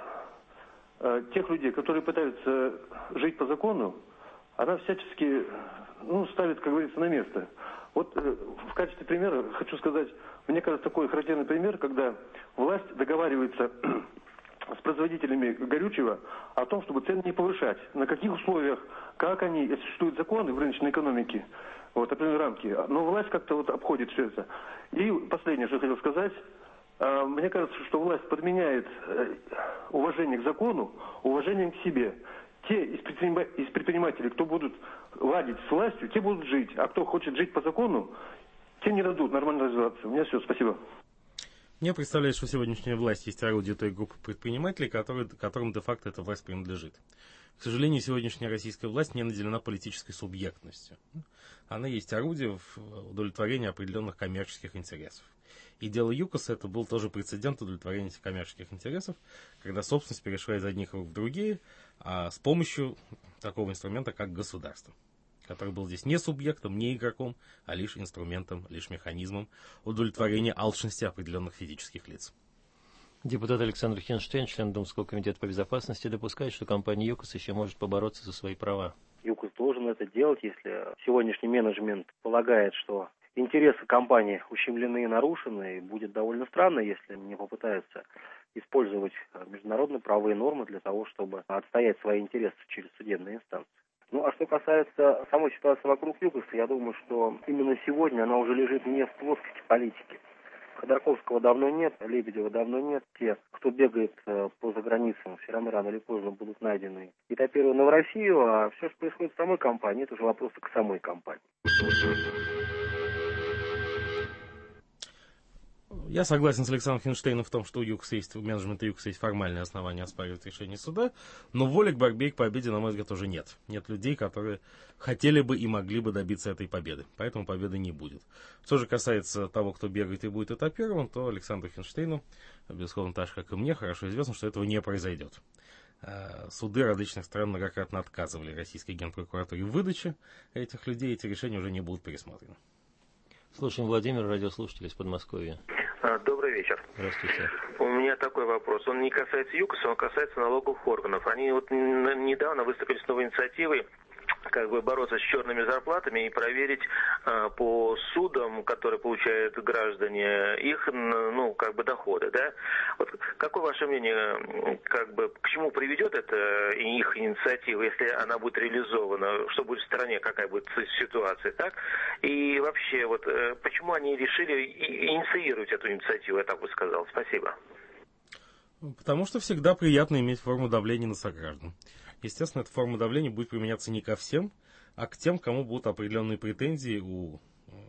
э, тех людей, которые пытаются жить по закону, она всячески ну, ставит, как говорится, на место. Вот э, в качестве примера хочу сказать, мне кажется, такой характерный пример, когда власть договаривается с производителями горючего о том, чтобы цены не повышать. На каких условиях, как они, если существуют законы в рыночной экономике, вот, определенные рамки. Но власть как-то вот обходит все это. И последнее, что я хотел сказать. Э, мне кажется, что власть подменяет э, уважение к закону уважением к себе. Те из, предпринима... из предпринимателей, кто будут ладить с властью, те будут жить. А кто хочет жить по закону, те не дадут нормально развиваться. У меня все, спасибо. Мне представляется, что сегодняшняя власть есть орудие той группы предпринимателей, которые, которым де-факто эта власть принадлежит. К сожалению, сегодняшняя российская власть не наделена политической субъектностью. Она есть орудие в удовлетворении определенных коммерческих интересов. И дело ЮКОСа это был тоже прецедент удовлетворения этих коммерческих интересов, когда собственность перешла из одних рук в другие, а с помощью такого инструмента, как государство, который был здесь не субъектом, не игроком, а лишь инструментом, лишь механизмом удовлетворения алчности определенных физических лиц. Депутат Александр Хинштейн, член Думского комитета по безопасности, допускает, что компания ЮКОС еще может побороться за свои права. ЮКОС должен это делать, если сегодняшний менеджмент полагает, что интересы компании ущемлены и нарушены, и будет довольно странно, если не попытаются использовать международные правовые нормы для того, чтобы отстоять свои интересы через судебные инстанции. Ну, а что касается самой ситуации вокруг ЮКОСа, я думаю, что именно сегодня она уже лежит не в плоскости политики. Ходорковского давно нет, Лебедева давно нет. Те, кто бегает по заграницам, все равно рано или поздно будут найдены и этапированы в Россию, а все, что происходит в самой компании, это уже вопросы к самой компании. Я согласен с Александром Хинштейном в том, что у ЮКОСа есть, у менеджмента ЮКОСа есть формальные основания оспаривать решение суда, но воли к борьбе и к победе, на мой взгляд, уже нет. Нет людей, которые хотели бы и могли бы добиться этой победы, поэтому победы не будет. Что же касается того, кто бегает и будет этапирован, то Александру Хинштейну, безусловно, так же, как и мне, хорошо известно, что этого не произойдет. Суды различных стран многократно отказывали российской генпрокуратуре в выдаче этих людей, эти решения уже не будут пересмотрены. Слушаем Владимира, радиослушателя из Подмосковья. Добрый вечер. Здравствуйте. У меня такой вопрос. Он не касается ЮКОСа, он касается налоговых органов. Они вот недавно выступили с новой инициативой, как бы бороться с черными зарплатами и проверить а, по судам, которые получают граждане, их, ну, как бы доходы, да? Вот какое ваше мнение, как бы, к чему приведет эта их инициатива, если она будет реализована, что будет в стране, какая будет ситуация, так? И вообще, вот, почему они решили инициировать эту инициативу, я так бы сказал. Спасибо. Потому что всегда приятно иметь форму давления на сограждан. Естественно, эта форма давления будет применяться не ко всем, а к тем, кому будут определенные претензии у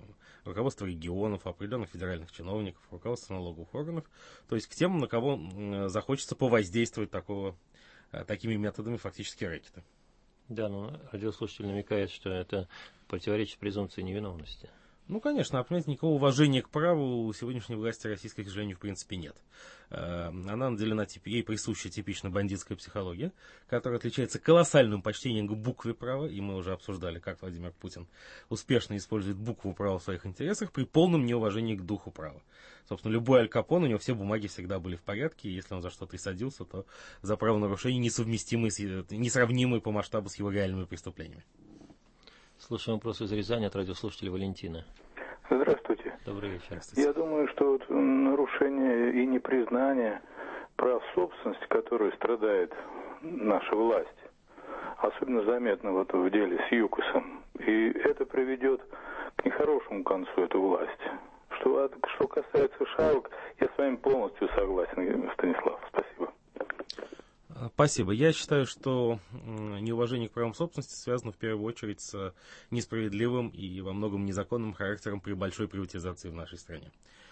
руководство регионов, определенных федеральных чиновников, руководство налоговых органов, то есть к тем, на кого захочется повоздействовать такого, такими методами фактически рэкета. Да, но радиослушатель намекает, что это противоречит презумпции невиновности. Ну, конечно, понимаете, никакого уважения к праву у сегодняшней власти российской, к сожалению, в принципе нет. Она наделена, ей присуща типично бандитская психология, которая отличается колоссальным почтением к букве права, и мы уже обсуждали, как Владимир Путин успешно использует букву права в своих интересах при полном неуважении к духу права. Собственно, любой Аль Капон, у него все бумаги всегда были в порядке, и если он за что-то и садился, то за правонарушение несовместимые, несравнимые по масштабу с его реальными преступлениями. Слушаем вопрос из Рязани от радиослушателя Валентина. Здравствуйте. Добрый вечер. Я думаю, что вот нарушение и непризнание прав собственности, которые страдает наша власть, особенно заметно вот в деле с ЮКОСом. И это приведет к нехорошему концу эту власть. Что, что касается шавок, я с вами полностью согласен, Станислав. Спасибо. Спасибо. Я считаю, что неуважение к правам собственности связано в первую очередь с несправедливым и во многом незаконным характером при большой приватизации в нашей стране.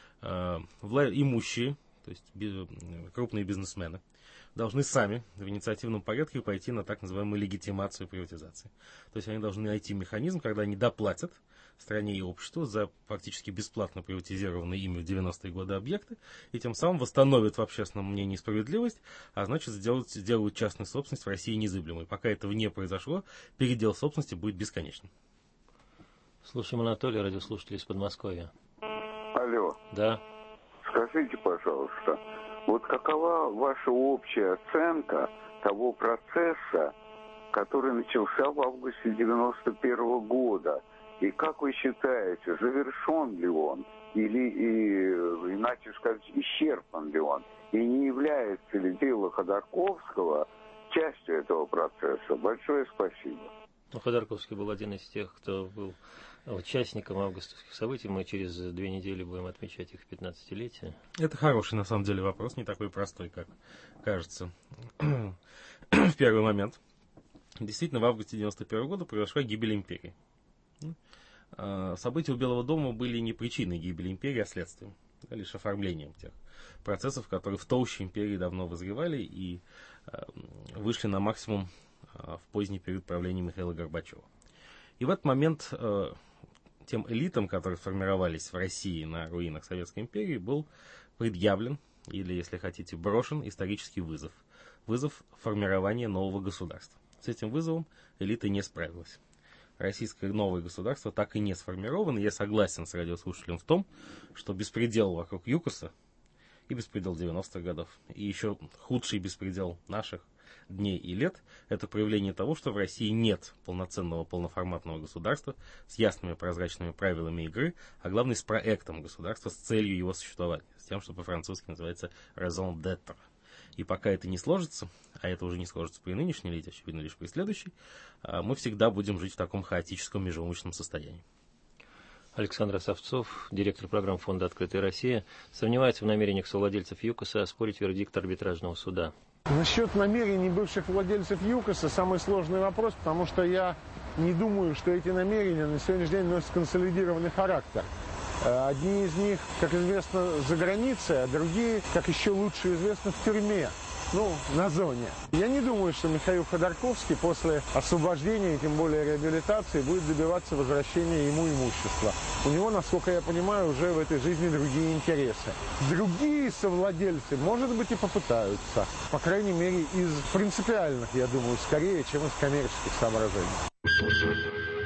Имущие, то есть крупные бизнесмены, должны сами в инициативном порядке пойти на так называемую легитимацию приватизации. То есть они должны найти механизм, когда они доплатят стране и обществу за фактически бесплатно приватизированные ими в девяностые годы объекты, и тем самым восстановят в общественном мнении справедливость, а значит сделают, сделают частную собственность в России незыблемой. Пока этого не произошло, передел собственности будет бесконечным. Слушаем Анатолия, радиослушатель из Подмосковья. Алло. Да. Скажите, пожалуйста, вот какова ваша общая оценка того процесса, который начался в августе девяносто первого года? И как вы считаете, завершен ли он, или, и, иначе сказать, исчерпан ли он? И не является ли дело Ходорковского частью этого процесса? Большое спасибо. Ну, Ходорковский был один из тех, кто был участником августовских событий. Мы через две недели будем отмечать их пятнадцатилетие. Это хороший, на самом деле, вопрос, не такой простой, как кажется в первый момент. Действительно, в августе девяносто первого года произошла гибель империи. События у Белого дома были не причиной гибели империи, а следствием, а лишь оформлением тех процессов, которые в толще империи давно вызревали и вышли на максимум в поздний период правления Михаила Горбачева. И в этот момент тем элитам, которые сформировались в России на руинах Советской империи, был предъявлен, или, если хотите, брошен исторический вызов. Вызов формирования нового государства. С этим вызовом элита не справилась. Российское новое государство так и не сформировано. Я согласен с радиослушателем в том, что беспредел вокруг ЮКОСа и беспредел девяностых годов, и еще худший беспредел наших дней и лет, это проявление того, что в России нет полноценного полноформатного государства с ясными прозрачными правилами игры, а главное с проектом государства, с целью его существования, с тем, что по-французски называется raison d'être. И пока это не сложится, а это уже не сложится при нынешней элите, очевидно, лишь при следующей, мы всегда будем жить в таком хаотическом межумышленном состоянии. Александр Савцов, директор программы Фонда «Открытая Россия», сомневается в намерениях совладельцев ЮКОСа оспорить вердикт арбитражного суда. Насчет намерений бывших владельцев ЮКОСа самый сложный вопрос, потому что я не думаю, что эти намерения на сегодняшний день носят консолидированный характер. Одни из них, как известно, за границей, а другие, как еще лучше известно, в тюрьме, ну, на зоне. Я не думаю, что Михаил Ходорковский после освобождения, тем более реабилитации, будет добиваться возвращения ему имущества. У него, насколько я понимаю, уже в этой жизни другие интересы. Другие совладельцы, может быть, и попытаются. По крайней мере, из принципиальных, я думаю, скорее, чем из коммерческих соображений.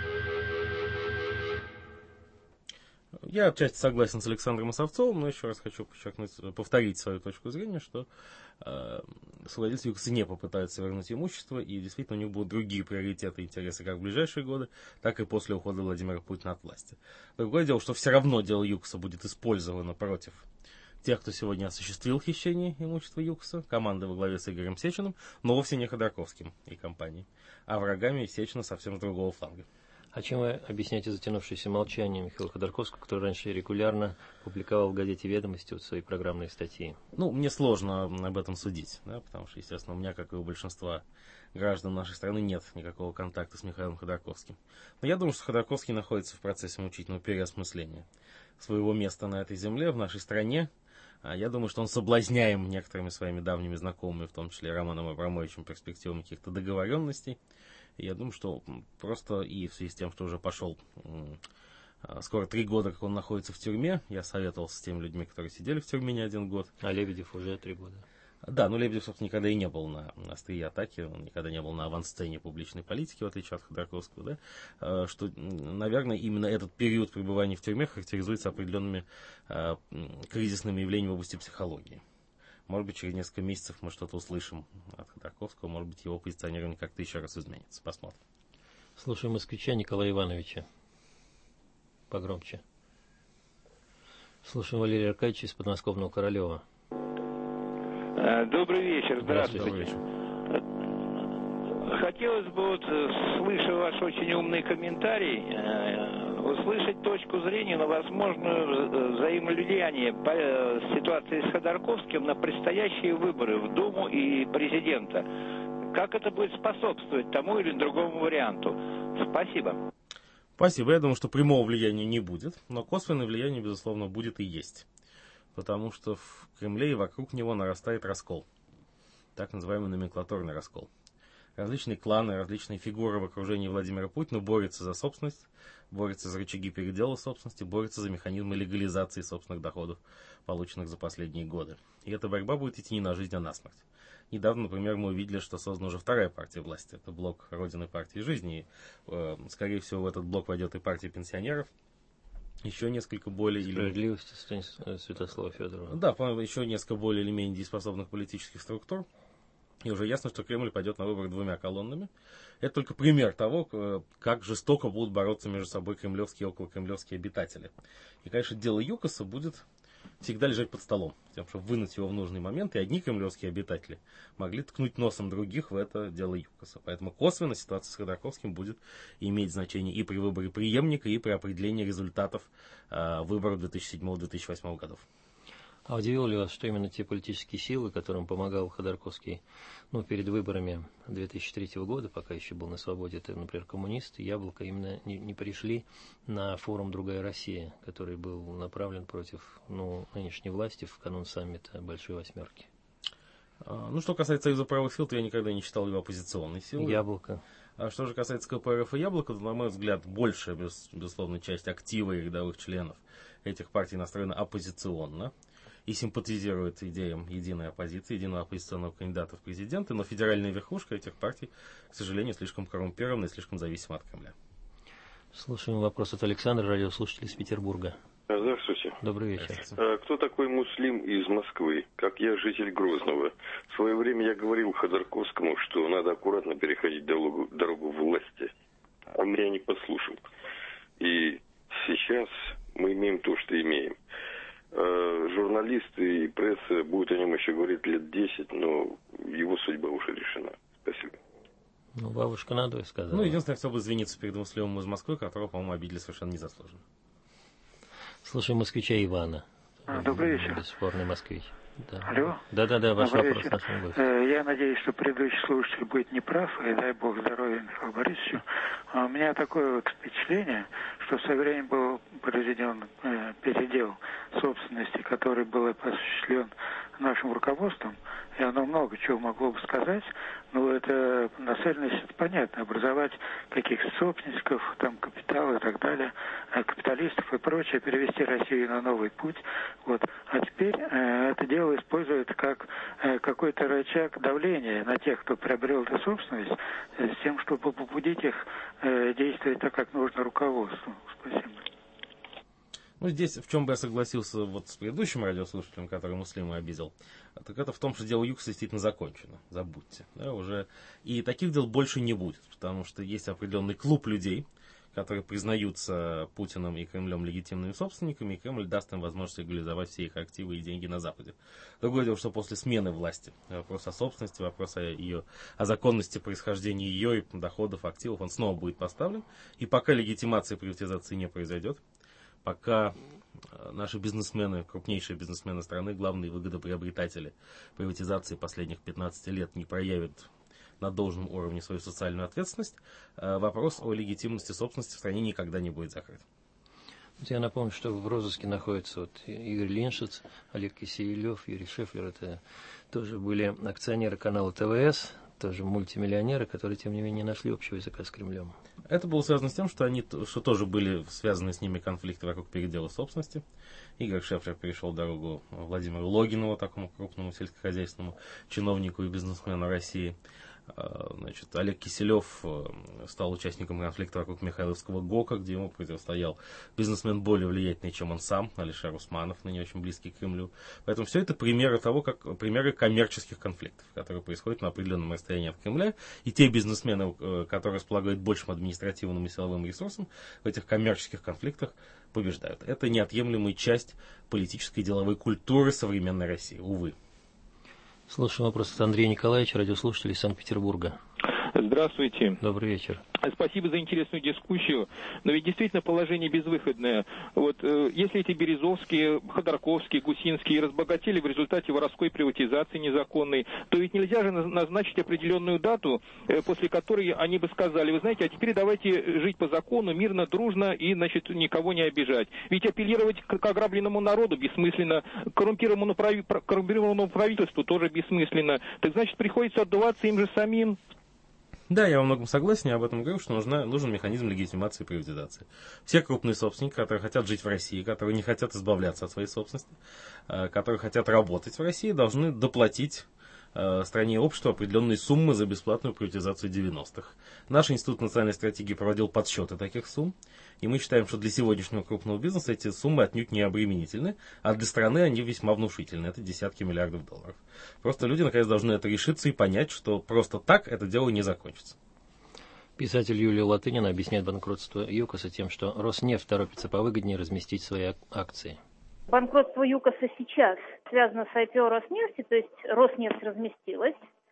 Я отчасти согласен с Александром Савцовым, но еще раз хочу подчеркнуть, повторить свою точку зрения, что э, совладельцы ЮКОСа не попытаются вернуть имущество, и действительно у них будут другие приоритеты и интересы как в ближайшие годы, так и после ухода Владимира Путина от власти. Другое дело, что все равно дело ЮКОСа будет использовано против тех, кто сегодня осуществил хищение имущества ЮКОСа, команды во главе с Игорем Сечиным, но вовсе не Ходорковским и компанией, а врагами Сечина совсем с другого фланга. А чем вы объясняете затянувшееся молчание Михаила Ходорковского, который раньше регулярно публиковал в газете «Ведомости» вот свои программные статьи? Ну, мне сложно об этом судить, да, потому что, естественно, у меня, как и у большинства граждан нашей страны, нет никакого контакта с Михаилом Ходорковским. Но я думаю, что Ходорковский находится в процессе мучительного переосмысления своего места на этой земле, в нашей стране. Я думаю, что он соблазняем некоторыми своими давними знакомыми, в том числе Романом Абрамовичем, перспективами каких-то договоренностей. И я думаю, что просто и в связи с тем, что уже пошел скоро три года, как он находится в тюрьме, я советовался с теми людьми, которые сидели в тюрьме не один год. А Лебедев уже три года. Да, но Лебедев, собственно, никогда и не был на, на острие атаки, он никогда не был на авансцене публичной политики, в отличие от Ходорковского, да, что, наверное, именно этот период пребывания в тюрьме характеризуется определенными э, кризисными явлениями в области психологии. Может быть, через несколько месяцев мы что-то услышим от Ходорковского, может быть, его позиционирование как-то еще раз изменится. Посмотрим. Слушаем москвича Николая Ивановича. Погромче. Слушаем Валерия Аркадьевича из подмосковного Королева. Добрый вечер, здравствуйте. Добрый вечер. Хотелось бы, вот, слыша ваш очень умный комментарий, услышать точку зрения на возможное взаимовлияние по ситуации с Ходорковским на предстоящие выборы в Думу и президента. Как это будет способствовать тому или другому варианту? Спасибо. Спасибо. Я думаю, что прямого влияния не будет, но косвенное влияние, безусловно, будет и есть. Потому что в Кремле и вокруг него нарастает раскол. Так называемый номенклатурный раскол. Различные кланы, различные фигуры в окружении Владимира Путина борются за собственность, борются за рычаги передела собственности, борются за механизмы легализации собственных доходов, полученных за последние годы. И эта борьба будет идти не на жизнь, а на смерть. Недавно, например, мы увидели, что создана уже вторая партия власти. Это блок Родины, партии жизни. И, э, скорее всего, в этот блок войдет и партия пенсионеров. Еще несколько более... Справедливости Святослава Федорова. Да, еще несколько более или менее дееспособных политических структур. И уже ясно, что Кремль пойдет на выборы двумя колоннами. Это только пример того, как жестоко будут бороться между собой кремлевские и околокремлевские обитатели. И, конечно, дело ЮКОСа будет всегда лежать под столом, тем, чтобы вынуть его в нужный момент, и одни кремлевские обитатели могли ткнуть носом других в это дело ЮКОСа. Поэтому косвенно ситуация с Ходорковским будет иметь значение и при выборе преемника, и при определении результатов э, выборов две тысячи седьмого — две тысячи восьмого годов. А удивило ли вас, что именно те политические силы, которым помогал Ходорковский, ну, перед выборами две тысячи третьего года, пока еще был на свободе, это, например, коммунисты, Яблоко, именно не, не пришли на форум «Другая Россия», который был направлен против, ну, нынешней власти в канун саммита Большой Восьмерки? А, ну, что касается Союза правых сил, то я никогда не считал его оппозиционной силой. Яблоко. А что же касается КПРФ и Яблоко, то, на мой взгляд, большая, без, безусловно, часть актива и рядовых членов этих партий настроена оппозиционно и симпатизирует идеям единой оппозиции, единого оппозиционного кандидата в президенты, но федеральная верхушка этих партий, к сожалению, слишком коррумпирована и слишком зависима от Кремля. Слушаем вопрос от Александра, радиослушатель из Петербурга. Здравствуйте. Добрый вечер. Кто такой Муслим из Москвы? Как я, житель Грозного. В свое время я говорил Ходорковскому, что надо аккуратно переходить дорогу, дорогу власти. Он меня не послушал. И сейчас мы имеем то, что имеем. Журналисты и пресса будут о нем еще говорить лет десять, но его судьба уже решена. Спасибо. Ну, бабушка надо сказать. Ну, единственное, хотел бы извиниться перед Муслимом из Москвы, которого, по-моему, обидели совершенно незаслуженно. Слушаем москвича Ивана. Добрый вечер. Бесспорный москвич. Да. Алло. Да-да-да, ваш Добрый вопрос вечер. нашему гостю. Я надеюсь, что предыдущий слушатель будет неправ, и дай бог здоровья Михаилу Борисовичу. А у меня такое вот впечатление, что в свое время был произведен э, передел собственности, который был осуществлен нашим руководством, и оно много чего могло бы сказать, но это нацеленность, это понятно, образовать каких-то собственников, там капитал и так далее, капиталистов и прочее, перевести Россию на новый путь. Вот. А теперь э, это дело используют как э, какой-то рычаг давления на тех, кто приобрел эту собственность, э, с тем, чтобы побудить их э, действовать так, как нужно руководству. Спасибо. Ну, здесь в чем бы я согласился вот с предыдущим радиослушателем, который Муслима обидел, так это в том, что дело ЮКОСа действительно закончено. Забудьте. Да, уже. И таких дел больше не будет, потому что есть определенный клуб людей, которые признаются Путиным и Кремлем легитимными собственниками, и Кремль даст им возможность легализовать все их активы и деньги на Западе. Другое дело, что после смены власти вопрос о собственности, вопрос о, ее, о законности происхождения ее и доходов, активов, он снова будет поставлен. И пока легитимация приватизации не произойдет, пока наши бизнесмены, крупнейшие бизнесмены страны, главные выгодоприобретатели приватизации последних пятнадцати лет не проявят на должном уровне свою социальную ответственность, вопрос о легитимности собственности в стране никогда не будет закрыт. Я напомню, что в розыске находятся вот Игорь Линшиц, Олег Киселев, Юрий Шефлер. Это тоже были акционеры канала ТВС, тоже мультимиллионеры, которые, тем не менее, нашли общего языка с Кремлем. Это было связано с тем, что они что тоже были связаны с ними конфликты вокруг передела собственности. Игорь Шефлер перешел дорогу Владимиру Логинову, такому крупному сельскохозяйственному чиновнику и бизнесмену России. Значит, Олег Киселев стал участником конфликта вокруг Михайловского ГОКа, где ему противостоял бизнесмен более влиятельный, чем он сам, Алишер Усманов, ныне очень близкий к Кремлю. Поэтому все это примеры того, как примеры коммерческих конфликтов, которые происходят на определенном расстоянии от Кремля. И те бизнесмены, которые располагают большим административным и силовым ресурсом, в этих коммерческих конфликтах побеждают. Это неотъемлемая часть политической и деловой культуры современной России, увы. Слушаем вопрос от Андрея Николаевича, радиослушатель из Санкт-Петербурга. Здравствуйте. Добрый вечер. Спасибо за интересную дискуссию. Но ведь действительно положение безвыходное. Вот э, если эти Березовские, Ходорковские, Гусинские разбогатели в результате воровской приватизации незаконной, то ведь нельзя же назначить определенную дату, э, после которой они бы сказали: вы знаете, а теперь давайте жить по закону, мирно, дружно и, значит, никого не обижать. Ведь апеллировать к, к ограбленному народу бессмысленно, к коррумпированному, прави, коррумпированному правительству тоже бессмысленно. Так значит, приходится отдуваться им же самим. Да, я во многом согласен, я об этом говорю, что нужна, нужен механизм легитимации и приватизации. Все крупные собственники, которые хотят жить в России, которые не хотят избавляться от своей собственности, которые хотят работать в России, должны доплатить стране и обществу определенные суммы за бесплатную приватизацию девяностых. Наш Институт национальной стратегии проводил подсчеты таких сумм, и мы считаем, что для сегодняшнего крупного бизнеса эти суммы отнюдь не обременительны, а для страны они весьма внушительны. Это десятки миллиардов долларов. Просто люди наконец должны это решиться и понять, что просто так это дело не закончится. Писатель Юлия Латынина объясняет банкротство ЮКОСа тем, что Роснефть торопится повыгоднее разместить свои акции. Банкротство ЮКОСа сейчас связано с ай пи о Роснефти, то есть Роснефть разместилась,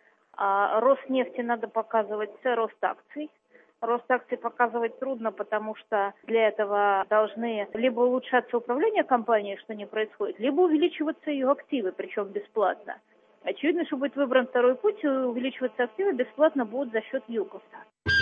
а Роснефти надо показывать рост акций. Рост акций показывать трудно, потому что для этого должны либо улучшаться управление компанией, что не происходит, либо увеличиваться ее активы, причем бесплатно. Очевидно, что будет выбран второй путь, и увеличиваться активы бесплатно будут за счет ЮКОСа.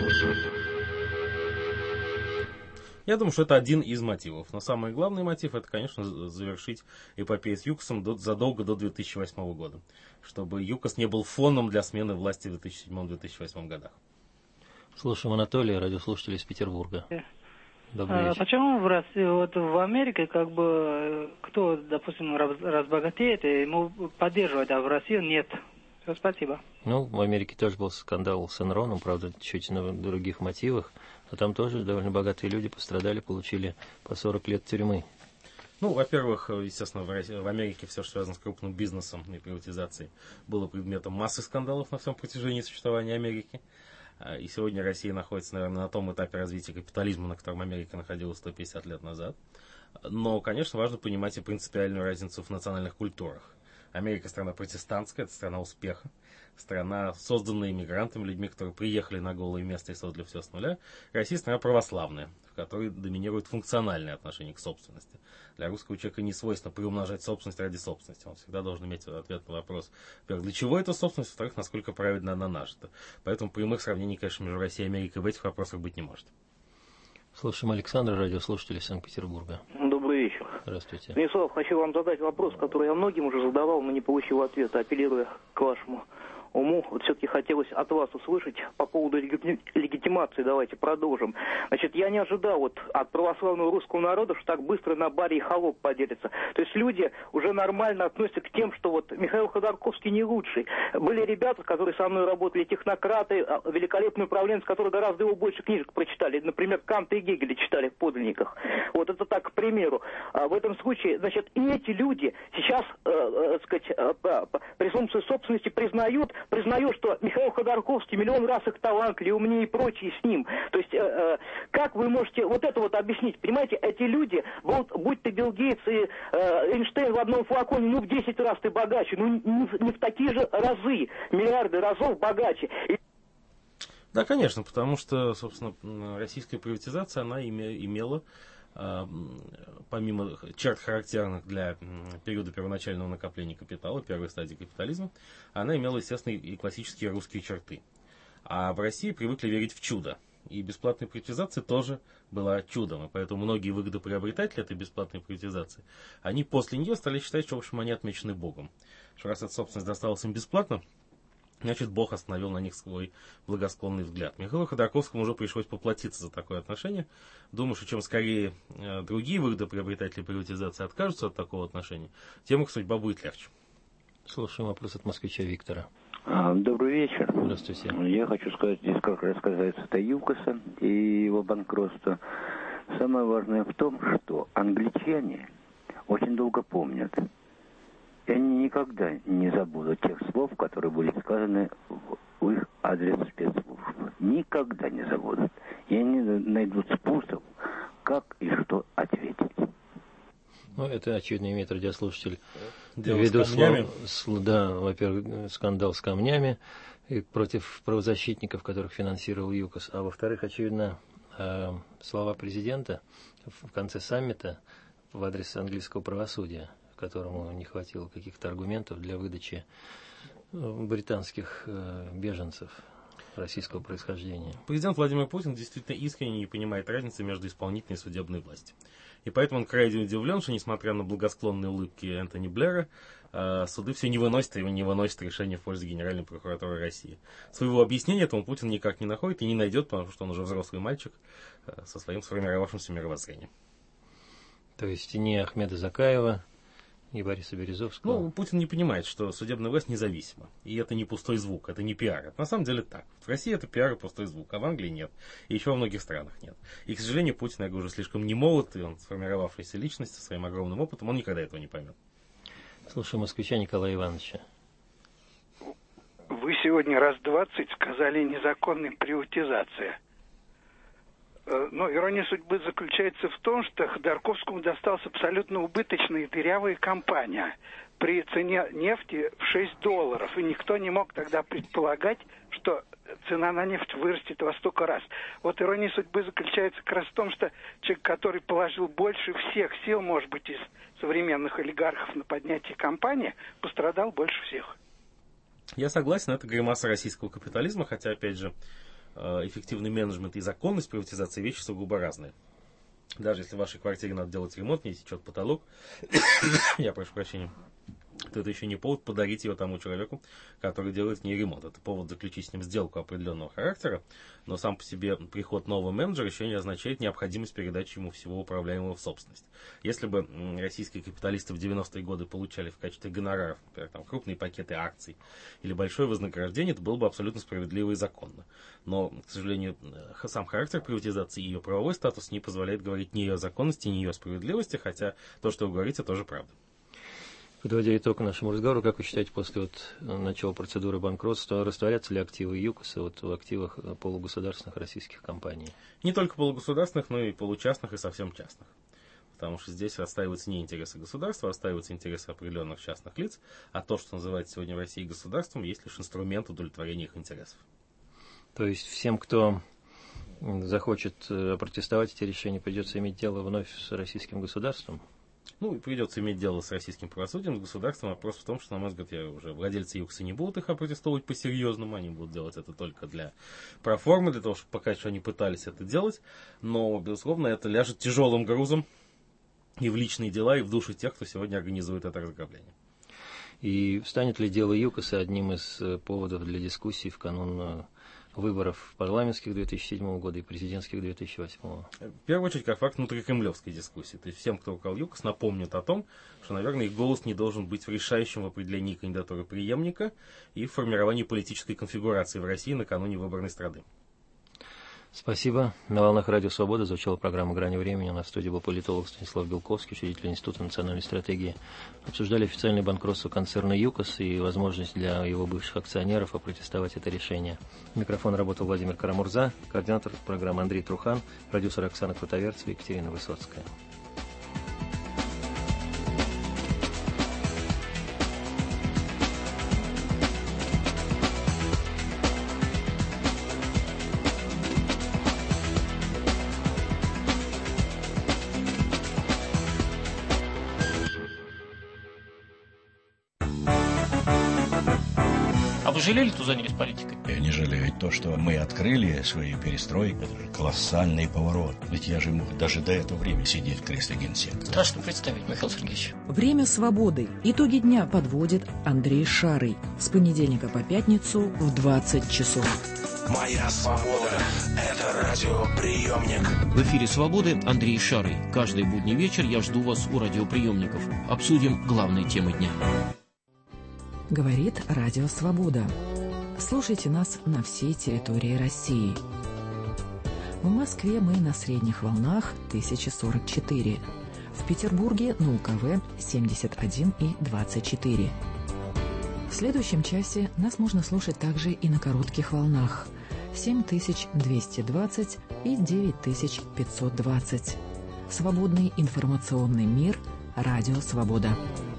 Я думаю, что это один из мотивов. Но самый главный мотив — это, конечно, завершить эпопею с ЮКОСом до, задолго до две тысячи восьмого года. Чтобы ЮКОС не был фоном для смены власти в две тысячи седьмом — две тысячи восьмом годах. Слушаем Анатолия, радиослушатель из Петербурга. Добрый вечер. А почему в России, вот в Америке, как бы, кто, допустим, разбогатеет, ему поддерживать, а в России нет? Все, спасибо. Ну, в Америке тоже был скандал с Энроном, правда, чуть на других мотивах. А там тоже довольно богатые люди пострадали, получили по сорок лет тюрьмы. Ну, во-первых, естественно, в Америке все, что связано с крупным бизнесом и приватизацией, было предметом массы скандалов на всем протяжении существования Америки. И сегодня Россия находится, наверное, на том этапе развития капитализма, на котором Америка находилась сто пятьдесят лет назад. Но, конечно, важно понимать и принципиальную разницу в национальных культурах. Америка страна протестантская, это страна успеха, страна, созданная иммигрантами, людьми, которые приехали на голое место и создали все с нуля. Россия страна православная, в которой доминирует функциональное отношение к собственности. Для русского человека не свойственно приумножать собственность ради собственности. Он всегда должен иметь ответ на вопрос, во-первых, для чего эта собственность, во-вторых, насколько правильно она нажита. Поэтому прямых сравнений, конечно, между Россией и Америкой в этих вопросах быть не может. Слушаем Александра, радиослушатель из Санкт-Петербурга. Добрый вечер. Здравствуйте. Станислав, хочу вам задать вопрос, который я многим уже задавал, но не получил ответа, апеллируя к вашему уму. Вот все-таки хотелось от вас услышать по поводу легитимации. Давайте продолжим. Значит, я не ожидал вот от православного русского народа, что так быстро на баре и холоп поделятся. То есть люди уже нормально относятся к тем, что вот Михаил Ходорковский не лучший. Были ребята, которые со мной работали, технократы, великолепные управленцы, которые гораздо его больше книжек прочитали. Например, Канта и Гегеля читали в подлинниках. Вот это так, к примеру. А в этом случае, значит, и эти люди сейчас, э, э, сказать, э, презумпцию собственности признают, признаешь, что Михаил Ходорковский миллион раз их талантливее, умнее и прочие с ним. То есть, э, э, как вы можете вот это вот объяснить? Понимаете, эти люди, будут, будь ты Билл Гейтс и э, Эйнштейн в одном флаконе, ну в десять раз ты богаче, ну не, не в такие же разы, миллиарды разов богаче. И... Да, конечно, потому что, собственно, российская приватизация, она имела, помимо черт, характерных для периода первоначального накопления капитала, первой стадии капитализма, она имела, естественно, и классические русские черты. А в России привыкли верить в чудо. И бесплатная приватизация тоже была чудом. И поэтому многие выгодоприобретатели этой бесплатной приватизации, они после нее стали считать, что, в общем, они отмечены Богом. Что раз эта собственность досталась им бесплатно, значит, Бог остановил на них свой благосклонный взгляд. Михаилу Ходорковскому уже пришлось поплатиться за такое отношение. Думаю, что чем скорее э, другие выгодоприобретатели приватизации откажутся от такого отношения, тем их судьба будет легче. Слушаем вопрос от москвича Виктора. Добрый вечер. Здравствуйте. Я хочу сказать, здесь как раз касается это ЮКОСа и его банкротства. Самое важное в том, что англичане очень долго помнят. И они никогда не забудут тех слов, которые были сказаны в их адрес спецслужб. Никогда не забудут. И они найдут способ, как и что ответить. Ну, это, очевидно, имеет радиослушатель Дело в виду с камнями. Слов, да, во-первых, скандал с камнями и против правозащитников, которых финансировал ЮКОС, а во-вторых, очевидно, слова президента в конце саммита в адрес английского правосудия, которому не хватило каких-то аргументов для выдачи британских беженцев российского происхождения. Президент Владимир Путин действительно искренне не понимает разницы между исполнительной и судебной властью. И поэтому он крайне удивлен, что, несмотря на благосклонные улыбки Энтони Блэра, суды все не выносят, и не выносят решение в пользу Генеральной прокуратуры России. Своего объяснения этому Путин никак не находит и не найдет, потому что он уже взрослый мальчик со своим сформировавшимся мировоззрением. То есть ни Ахмеда Закаева, и Бориса Березовского. Ну, Путин не понимает, что судебная власть независима. И это не пустой звук, это не пиар. Это на самом деле так. В России это пиар и пустой звук, а в Англии нет. И еще во многих странах нет. И, к сожалению, Путин, я говорю, уже слишком не молод, и он сформировавшаяся личность со своим огромным опытом, он никогда этого не поймет. Слушай, москвича Николая Ивановича. Вы сегодня раз двадцать сказали незаконная приватизация. Но ирония судьбы заключается в том, что Ходорковскому досталась абсолютно убыточная и дырявая компания при цене нефти в шесть долларов. И никто не мог тогда предполагать, что цена на нефть вырастет во столько раз. Вот ирония судьбы заключается как раз в том, что человек, который положил больше всех сил, может быть, из современных олигархов на поднятие компании, пострадал больше всех. Я согласен, это гримаса российского капитализма, хотя, опять же, эффективный менеджмент и законность приватизации вещи сугубо разные. Даже если в вашей квартире надо делать ремонт, не течет потолок, я прошу прощения, то это еще не повод подарить ее тому человеку, который делает в ней ремонт. Это повод заключить с ним сделку определенного характера, но сам по себе приход нового менеджера еще не означает необходимость передачи ему всего управляемого в собственность. Если бы российские капиталисты в девяностые годы получали в качестве гонораров, например, там, крупные пакеты акций или большое вознаграждение, это было бы абсолютно справедливо и законно. Но, к сожалению, сам характер приватизации и ее правовой статус не позволяет говорить ни о законности, ни о справедливости, хотя то, что вы говорите, тоже правда. Подводя итог нашему разговору, как вы считаете, после вот начала процедуры банкротства, растворятся ли активы ЮКОСа вот в активах полугосударственных российских компаний? Не только полугосударственных, но и получастных, и совсем частных. Потому что здесь отстаиваются не интересы государства, а отстаиваются интересы определенных частных лиц, а то, что называется сегодня в России государством, есть лишь инструмент удовлетворения их интересов. То есть всем, кто захочет протестовать эти решения, придется иметь дело вновь с российским государством? Ну, и придется иметь дело с российским правосудием, с государством. Вопрос в том, что, на мой взгляд, я уже владельцы ЮКОСа не будут их опротестовывать по-серьезному. Они будут делать это только для проформы, для того, чтобы показать, что они пытались это делать. Но, безусловно, это ляжет тяжелым грузом и в личные дела, и в души тех, кто сегодня организует это разграбление. И станет ли дело ЮКОСа одним из поводов для дискуссий в канун выборов парламентских две тысячи седьмого года и президентских две тысячи восьмого? В первую очередь, как факт внутрикремлевской дискуссии. То есть всем, кто руководил ЮКОС, напомнят о том, что, наверное, их голос не должен быть решающим в определении кандидатуры преемника и в формировании политической конфигурации в России накануне выборной страды. Спасибо. На волнах Радио Свобода звучала программа «Грани времени». У нас в студии был политолог Станислав Белковский, учредитель Института национальной стратегии. Обсуждали официальное банкротство концерна ЮКОС и возможность для его бывших акционеров опротестовать это решение. Микрофон работал Владимир Карамурза, координатор программы Андрей Трухан, продюсер Оксана Крутоверцева и Екатерина Высоцкая. Вы жалели, что занялись политикой? Я не жалею. Ведь то, что мы открыли свою перестройку, это же колоссальный поворот. Ведь я же мог даже до этого времени сидеть в кресле генсека. Страшно представить, Михаил Сергеевич. Время свободы. Итоги дня подводит Андрей Шарый. С понедельника по пятницу в двадцать часов. Моя свобода – это радиоприемник. В эфире «Свободы» Андрей Шарый. Каждый будний вечер я жду вас у радиоприемников. Обсудим главные темы дня. Говорит Радио Свобода. Слушайте нас на всей территории России. В Москве мы на средних волнах тысяча сорок четыре. В Петербурге на УКВ семьдесят один и двадцать четыре. В следующем часе нас можно слушать также и на коротких волнах семь тысяч двести двадцать и девять тысяч пятьсот двадцать. Свободный информационный мир. Радио Свобода.